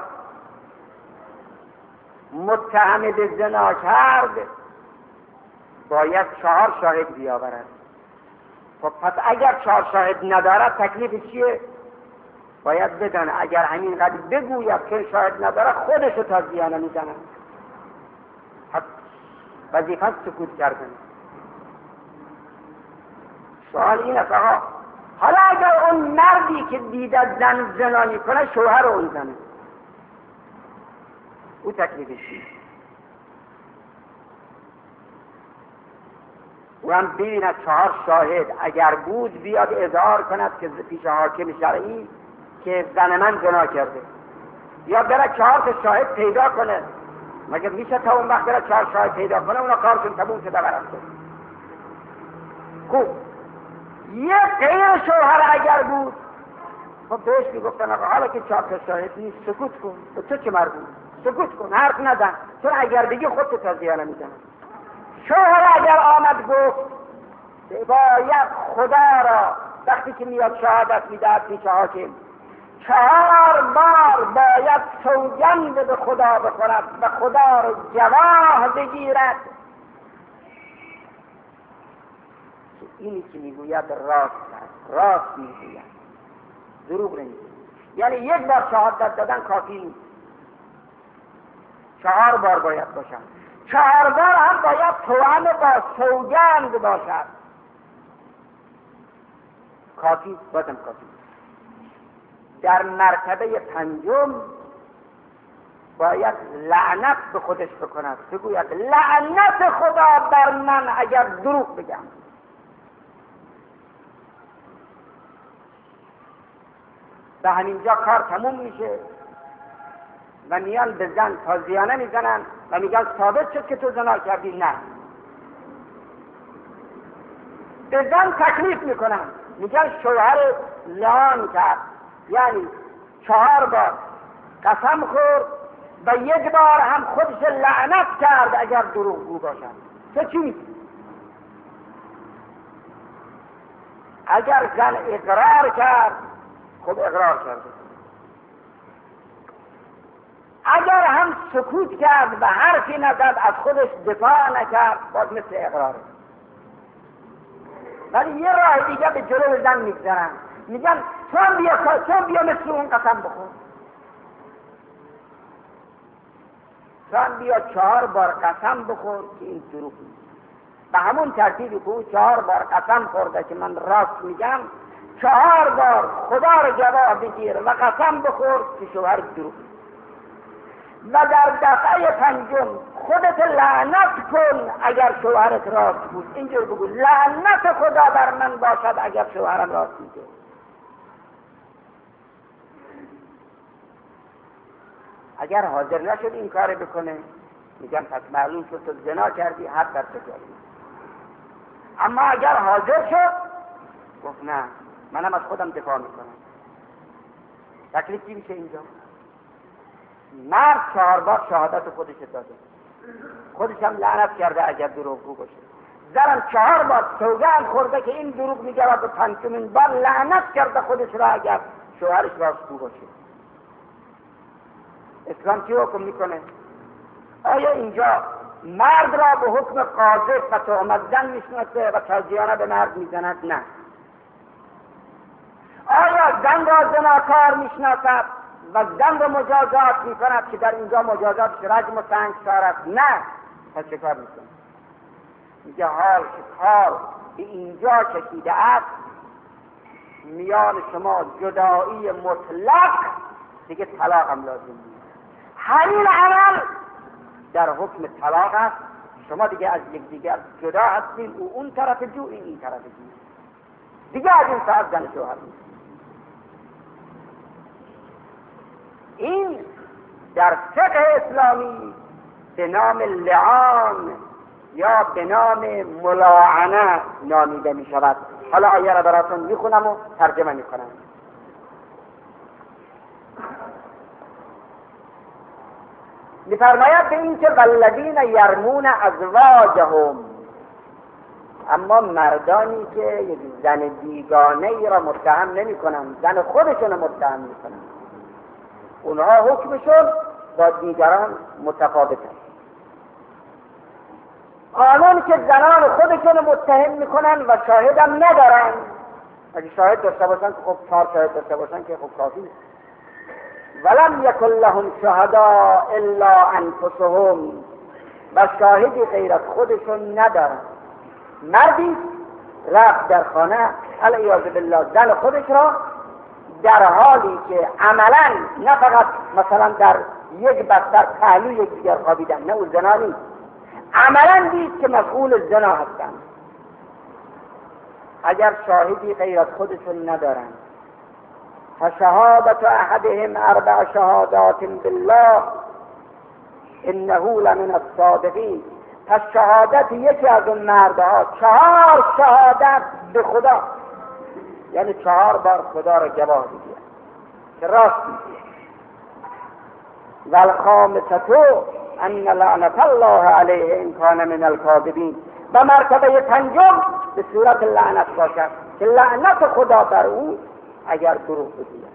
متهم به زنا کرد باید چهار شاهد بیاورد. خب پس اگر چهار شاهد ندارد تکلیف چیه؟ باید بدانه اگر همین قدر بگوید که شاهد ندارد خودشو تازیانه میزنه. پس وظیفه سکوت کردن. سوال این است آقا حالا اگر اون مردی که دیده زن زنا میکنه شوهر اون زنه، او تکلیفش چیه؟ او هم ببیند چهار شاهد اگر بود بیاد اظهار کند که پیش حاکم شرعی که زن من زنا کرده، یا بره چهار تا شاهد پیدا کنه. مگر میشه تا اون وقت بره چهار شاهد پیدا کنه؟ اونا کارشون تموم شده برسته. خوب یک غیر شوهر اگر بود خب بهش میگفتن آقا حالا که چهار تا شاهد نیست سکوت کن، به تو چه مربوط؟ سکوت کن، حرف نزن، چون اگر بگی خودتو تازیانه میزنه. شوهر اگر آمد گفت باید خدا را وقتی که میاد شهادت میدهد پیش حاکم چهار بار باید سوگند به خدا بخورد و خدا را گواه بگیرد که اینی که میگوید راست است، راست میگوید، دروغ نمیگوید. یعنی یک بار شهادت دادن کافی نیست، چهار بار باید باشد. چهار بار هم باید توأم با سوگند باشد. کافی بازم کافی. در مرتبه پنجم باید لعنت به خودش بکند، بگوید لعنت خدا بر من اگر دروغ بگم. به همینجا کار تموم میشه و میان به زن تازیانه میزنن و میگن ثابت شد که تو زنا کردی. نه، به زن تکلیف میکنن، میگن شوهر لعان کرد، یعنی چهار بار قسم خورد و یک بار هم خودش لعنت کرد اگر دروغگو باشد. چه چی؟ اگر زن اقرار کرد خب اقرار کرده، اگر هم سکوت کرد و حرفی نزد از خودش دفاع نکرد باز مثل اقراره. ولی یه راه دیگه به جلو زن میگذارن، میگن تو هم بیا تو هم بیا مثل اون قسم بخور، تو هم بیا چهار بار قسم بخور که این دروغ نیست. به همون ترتیبی که او چهار بار قسم خورده که من راست میگم، چهار بار خدا رو گواه بگیر و قسم بخور که شوهر دروغ نیست. و در دفعه پنجم خودت لعنت کن اگر شوهرت راست بود. اینجور بگو لعنت خدا بر من باشد اگر شوهرم راست میگه. اگر حاضر نشد این کار بکنه میگم پس معلوم شد تو زنا کردی، حد در تو کردی. اما اگر حاضر شد گفت نه منم از خودم دفاع میکنم، تکلیف چی میشه اینجا؟ مرد چهار بار شهادت خودش داده، خودش هم لعنت کرده اگر دروغگو باشه. زنم چهار بار سوگند خورده که این دروغ میگه و به پنجمین بار لعنت کرده خودش را اگر شوهرش راستگو باشه. اسلام چی حکم میکنه؟ آیا اینجا مرد را به حکم قاذف و تهمت زن میشناسه و تازیانه به مرد میزند؟ نه. آیا زن را زناکار میشناسد و زن را مجازات میکند که در اینجا مجازات رجم و سنگسار است؟ نه. پس چه کار میکنه؟ میگه حال که کار به اینجا کشیده است، میان شما جدایی مطلق، دیگه طلاق هم لازم نیست. همین عمل در حکم طلاق است. شما دیگه از یک دیگر جدا هستین، او اون طرف جو این این طرف جو، دیگه از این ساعت زن شوهر نیست. این در فقه اسلامی به نام لعان یا به نام ملاعنه نامیده می شود. حالا آیه را براتون می خونم و ترجمه می کنم. می فرماید به این که والذین یرمون ازواجهم، اما مردانی که یک زن بیگانه ای را متهم نمی کنند، زن خودشون متهم می کنند، اونها حکمشون با دیگران متفاوته. قانون که زنان خودشون متهم میکنن و شاهدم ندارن، اگه شاهد داشته باشن که خب چهار شاهد داشته باشن که خب کافی. ولم یکن لهم شهدا الا انفسهم، و شاهدی غیر از خودشون ندارن. مردی رفت در خانه علیاذ بالله زن خودش را در حالی که عملا نه فقط مثلا در یک بستر پهلوی یکدیگر خوابیدن، نه اون زنانی، عملا دید که مفعول زنا هستند. اگر شاهدی غیر از خودشون ندارن، فشهادت احدهم اربع شهادات بالله انه لمن الصادقین، پس شهادت یکی از اون مردها چهار شهادت به خدا، یعنی چهار بار خدا را گواه بگیرد که راست میگه. والخامسة ان لعنت الله علیه ان کان من الکاذبین، و مرتبه پنجم به صورت لعنت باشد که لعنت خدا بر او اگر دروغ بگوید.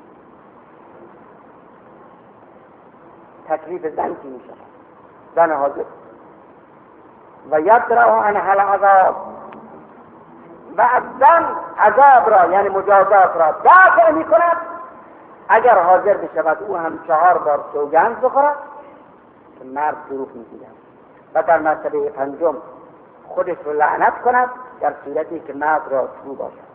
تکلیف زن کی میشه؟ زن حاضر. و یدرأ عنها العذاب، و از زن عذاب را یعنی مجازات را دفع می کند اگر حاضر بشود او هم چهار بار سوگند بخورد که مرد دروغ میگوید، و در مرتبه پنجم خودش رو لعنت کند در صورتی که مرد را تو باشد.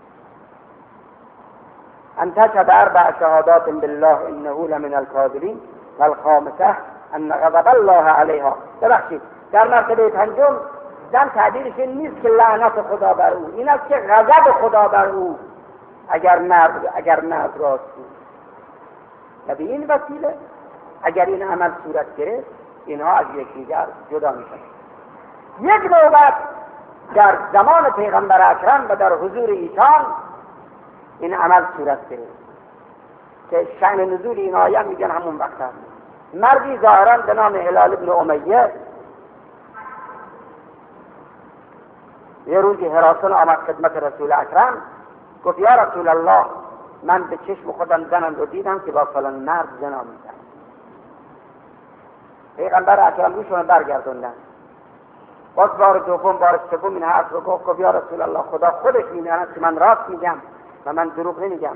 ان تشهد اربع شهادات بالله انه لمن الکاذبین والخامسه ان غضب الله علیها. ببخشید، در مرتبه پنجم زن تعبیرش این نیست که لعنت خدا بر او، این است که غضب خدا بر او اگر مرد اگر مرد راست بود. و به این وسیله اگر این عمل صورت گرفت اینها از یکدیگر جدا میشن. یک نوبت در زمان پیغمبر اکرم و در حضور ایشان این عمل صورت گرفت که شأن نزول این آیه میگن همون وقت هست. مردی ظاهرا به نام هلال ابن امیه یه روزی هراسان آمد خدمت رسول اکرم، گفت یا رسول الله من به چشم خودم زنم رو دیدم که با فلان مرد زنا می‌کرد. پیغمبر اکرم روشون برگردوندن. باز بار دوم بار سوم این حرف رو گفت، گفت یا رسول الله خدا خودش می‌داند که من راست میگم و من دروغ نمیگم.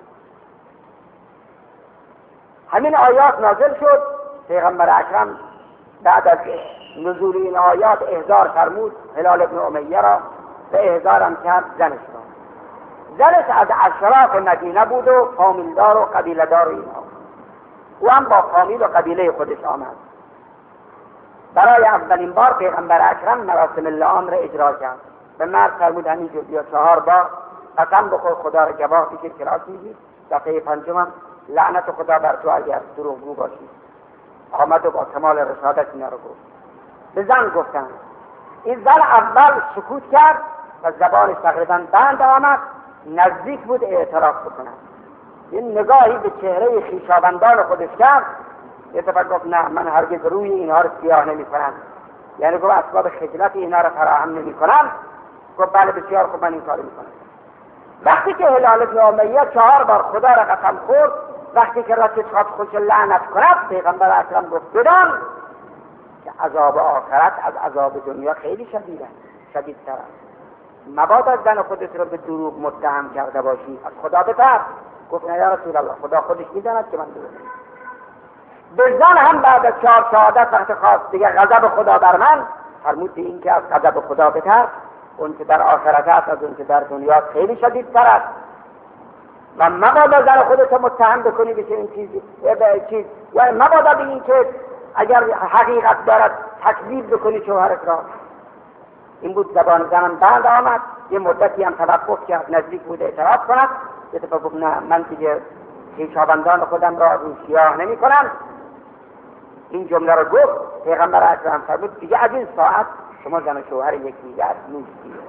همین آیات نازل شد. پیغمبر اکرم بعد از نزول این آیات احضار فرمود هلال ابن امیه را، به احضارم کرد زنش را. زنش از اشراف مدینه بود و فامیلدار و قبیله‌دار اینها. او هم با فامیل و قبیله خودش آمد. برای اولین بار پیغمبر اکرم مراسم لعان را اجرا کرد. به مرد فرمود همینجور بیا چهار بار قسم بخور خدا را گواه بگیر که راست میگی. دفعه پنجم لعنت خدا بر تو اگر دروغگو باشی. آمد و با کمال رشادت اینا رو گفت. به زن گفتن. این زن اول سکوت کرد و زبانش تقریبا بند آمد، نزدیک بود اعتراف بکنه. این نگاهی به چهره خویشاوندان خودش کرد، یه دفعه گفت نه من هرگز روی اینها رو سیاه نمی کنم، یعنی گفت اسباب خجلت اینها رو فراهم نمی کنم. گفت بله بسیار خوب من این کار می کنم. وقتی که هلال بن امیه چهار بار خدا را قسم خورد، وقتی که راستی خواست خوش لعنت کند، پیغمبر اکرم گفت بدان که عذاب آخرت از عذاب دنیا خیلی شدیده، شدیدتر است. مبادا زن خودت رو به دروغ متهم کرده باشی، از خدا بترس. گفت نه یا رسول الله خدا خودش میداند که من دروغ میگم. به زن هم بعد از چهار شهادت وقت خواست دیگه غضب خدا بر من، فرمود به این که از غضب خدا بترس، اون که در آخرت است از اون که در دنیا خیلی شدیدتر است. و مبادا زن خودت رو متهم بکنی به این چیزی به چیز، یا مبادا به این که اگر حقیقت دارد تکذیب بکنی شوهرت را. این بود زبان زنم بند آمد. یه مدتی هم توقف کرد، نزدیک بود اعتراف کند. یه دفعه گفت نه من دیگه خویشاوندان خودم را رو سیاه نمی کنم. این جمله رو گفت، پیغمبر اکرم فرمود دیگه از این ساعت شما زن و شوهر یکدیگر نیستید.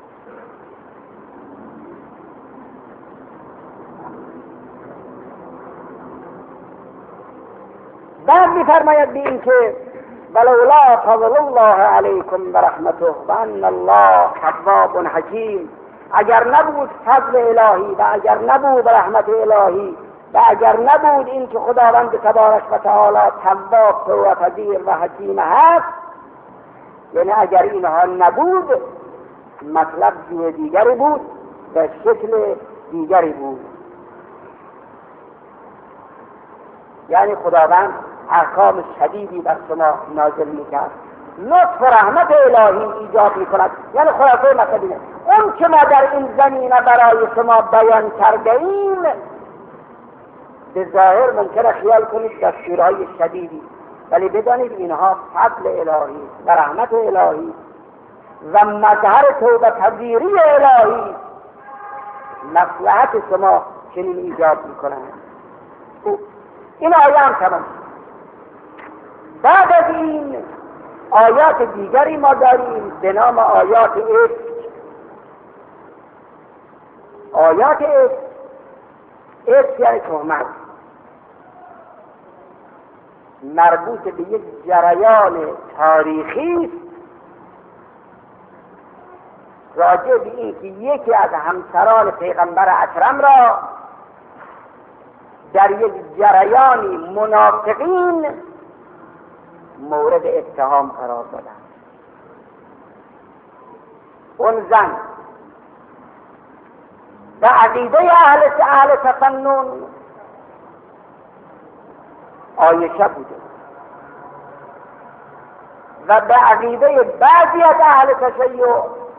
بعد می‌فرماید به این که ولولا فضل الله علیکم و رحمته و ان الله تواب حکیم، اگر نبود فضل الهی و اگر نبود رحمت الهی و اگر نبود این که خداوند تبارک و تعالی تواب توبه‌پذیر و حکیم هست، یعنی اگر اینها نبود مطلب جور دیگری بود و شکل دیگری بود. یعنی خداوند احکام شدیدی بر شما نازل میکرد، لطف و رحمت الهی ایجاد میکند. یعنی خلاصه مطلب اینه اون که ما در این زمینه برای شما بیان کرده ایم به ظاهر ممکنه خیال کنید دستورهای شدیدی، ولی بدانید اینها فضل الهی و رحمت الهی و مظهر توبه پذیری الهی مصلحت شما چنین ایجاد میکنند. این آیه هم تمام. بعد از این آیات دیگری ما داریم به نام آیات افک. آیات افک، افک یعنی تهمت، مربوط به یک جریان تاریخی است راجع به این که یکی از همسران پیغمبر اکرم را در یک جریانی منافقین مورد اتهام قرار دادند. اون زن به عقیده اهل اهل تفنن عایشه بوده و به عقیده بعضی از اهل تشیع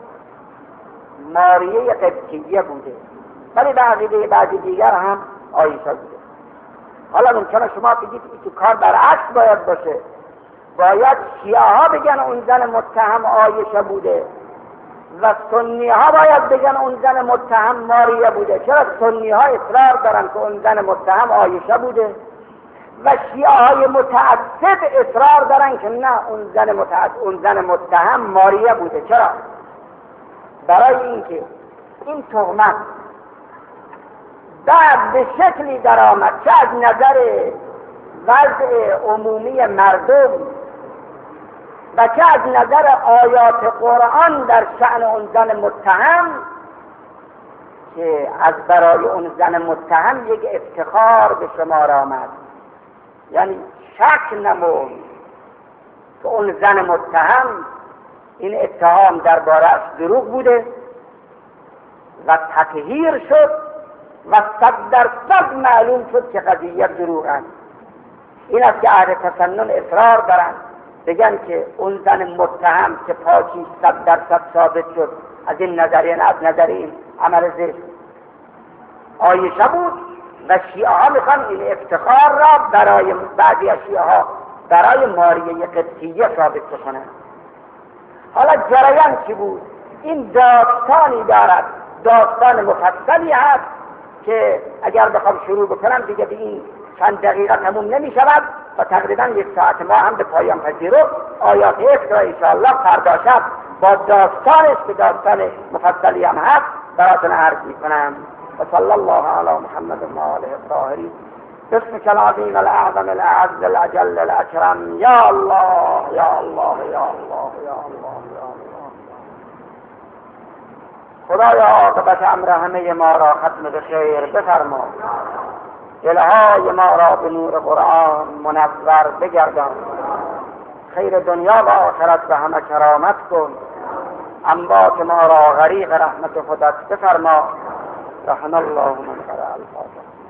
ماریه قبطیه بوده، ولی به عقیده بعضی دیگر هم عایشه بوده. حالا ممکنه شما بگید که کار برعکس باید باشه، باید شیعه ها بگن اون زن متهم عایشه بوده و سنی ها باید بگن اون زن متهم ماریه بوده. چرا سنی ها اصرار دارن که اون زن متهم عایشه بوده و شیعه های متعصب اصرار دارن که نه اون زن متعصب اون زن متهم ماریه بوده؟ چرا؟ برای اینکه این تهمت بعد به شکلی در آمد چه از نظر وضع عمومی مردم و چه از نظر آیات قرآن در شأن اون زن متهم، که از برای اون زن متهم یک افتخار به شمار آمد. یعنی شک نمون که اون زن متهم این اتهام درباره‌اش دروغ بوده و تطهیر شد و صد در صد معلوم شد که قضیه دروغ است. این است که اهل تسنن اصرار دارن بگن که اون زن متهم که پاکیش صد در صد ثابت شد از این نظر، یعنی از نظر این عمل زشت عایشه بود و شیعه ها میخوان این افتخار را برای بعضی از شیعه ها برای ماریه قبطیه ثابت کنند. حالا جریان چی بود؟ این داستانی دارد، داستان مفصلی هست که اگر بخوام شروع بکنم دیگه به این چند دقیقه تموم نمی شود و تقریبا یک ساعت ما هم به پایان پذیرفت. آیات افک را انشاءالله فردا شب با داستانش که داستان مفصلی هم هست براتون عرض می کنم. و صلی الله علی محمد و آله الطاهرین. بسمك العظیم الاعظم الاعز الاجل الاکرم. یا الله یا الله یا الله یا الله یا الله. خدایا عاقبت امر همه ما را ختم به خیر بفرما، دلهای ما را به نور قرآن منور بگردان، خیر دنیا و آخرت به همه کرامت کن، اموات ما را غریق رحمت خودت بفرما. رحم الله من قرأ الفاتحه.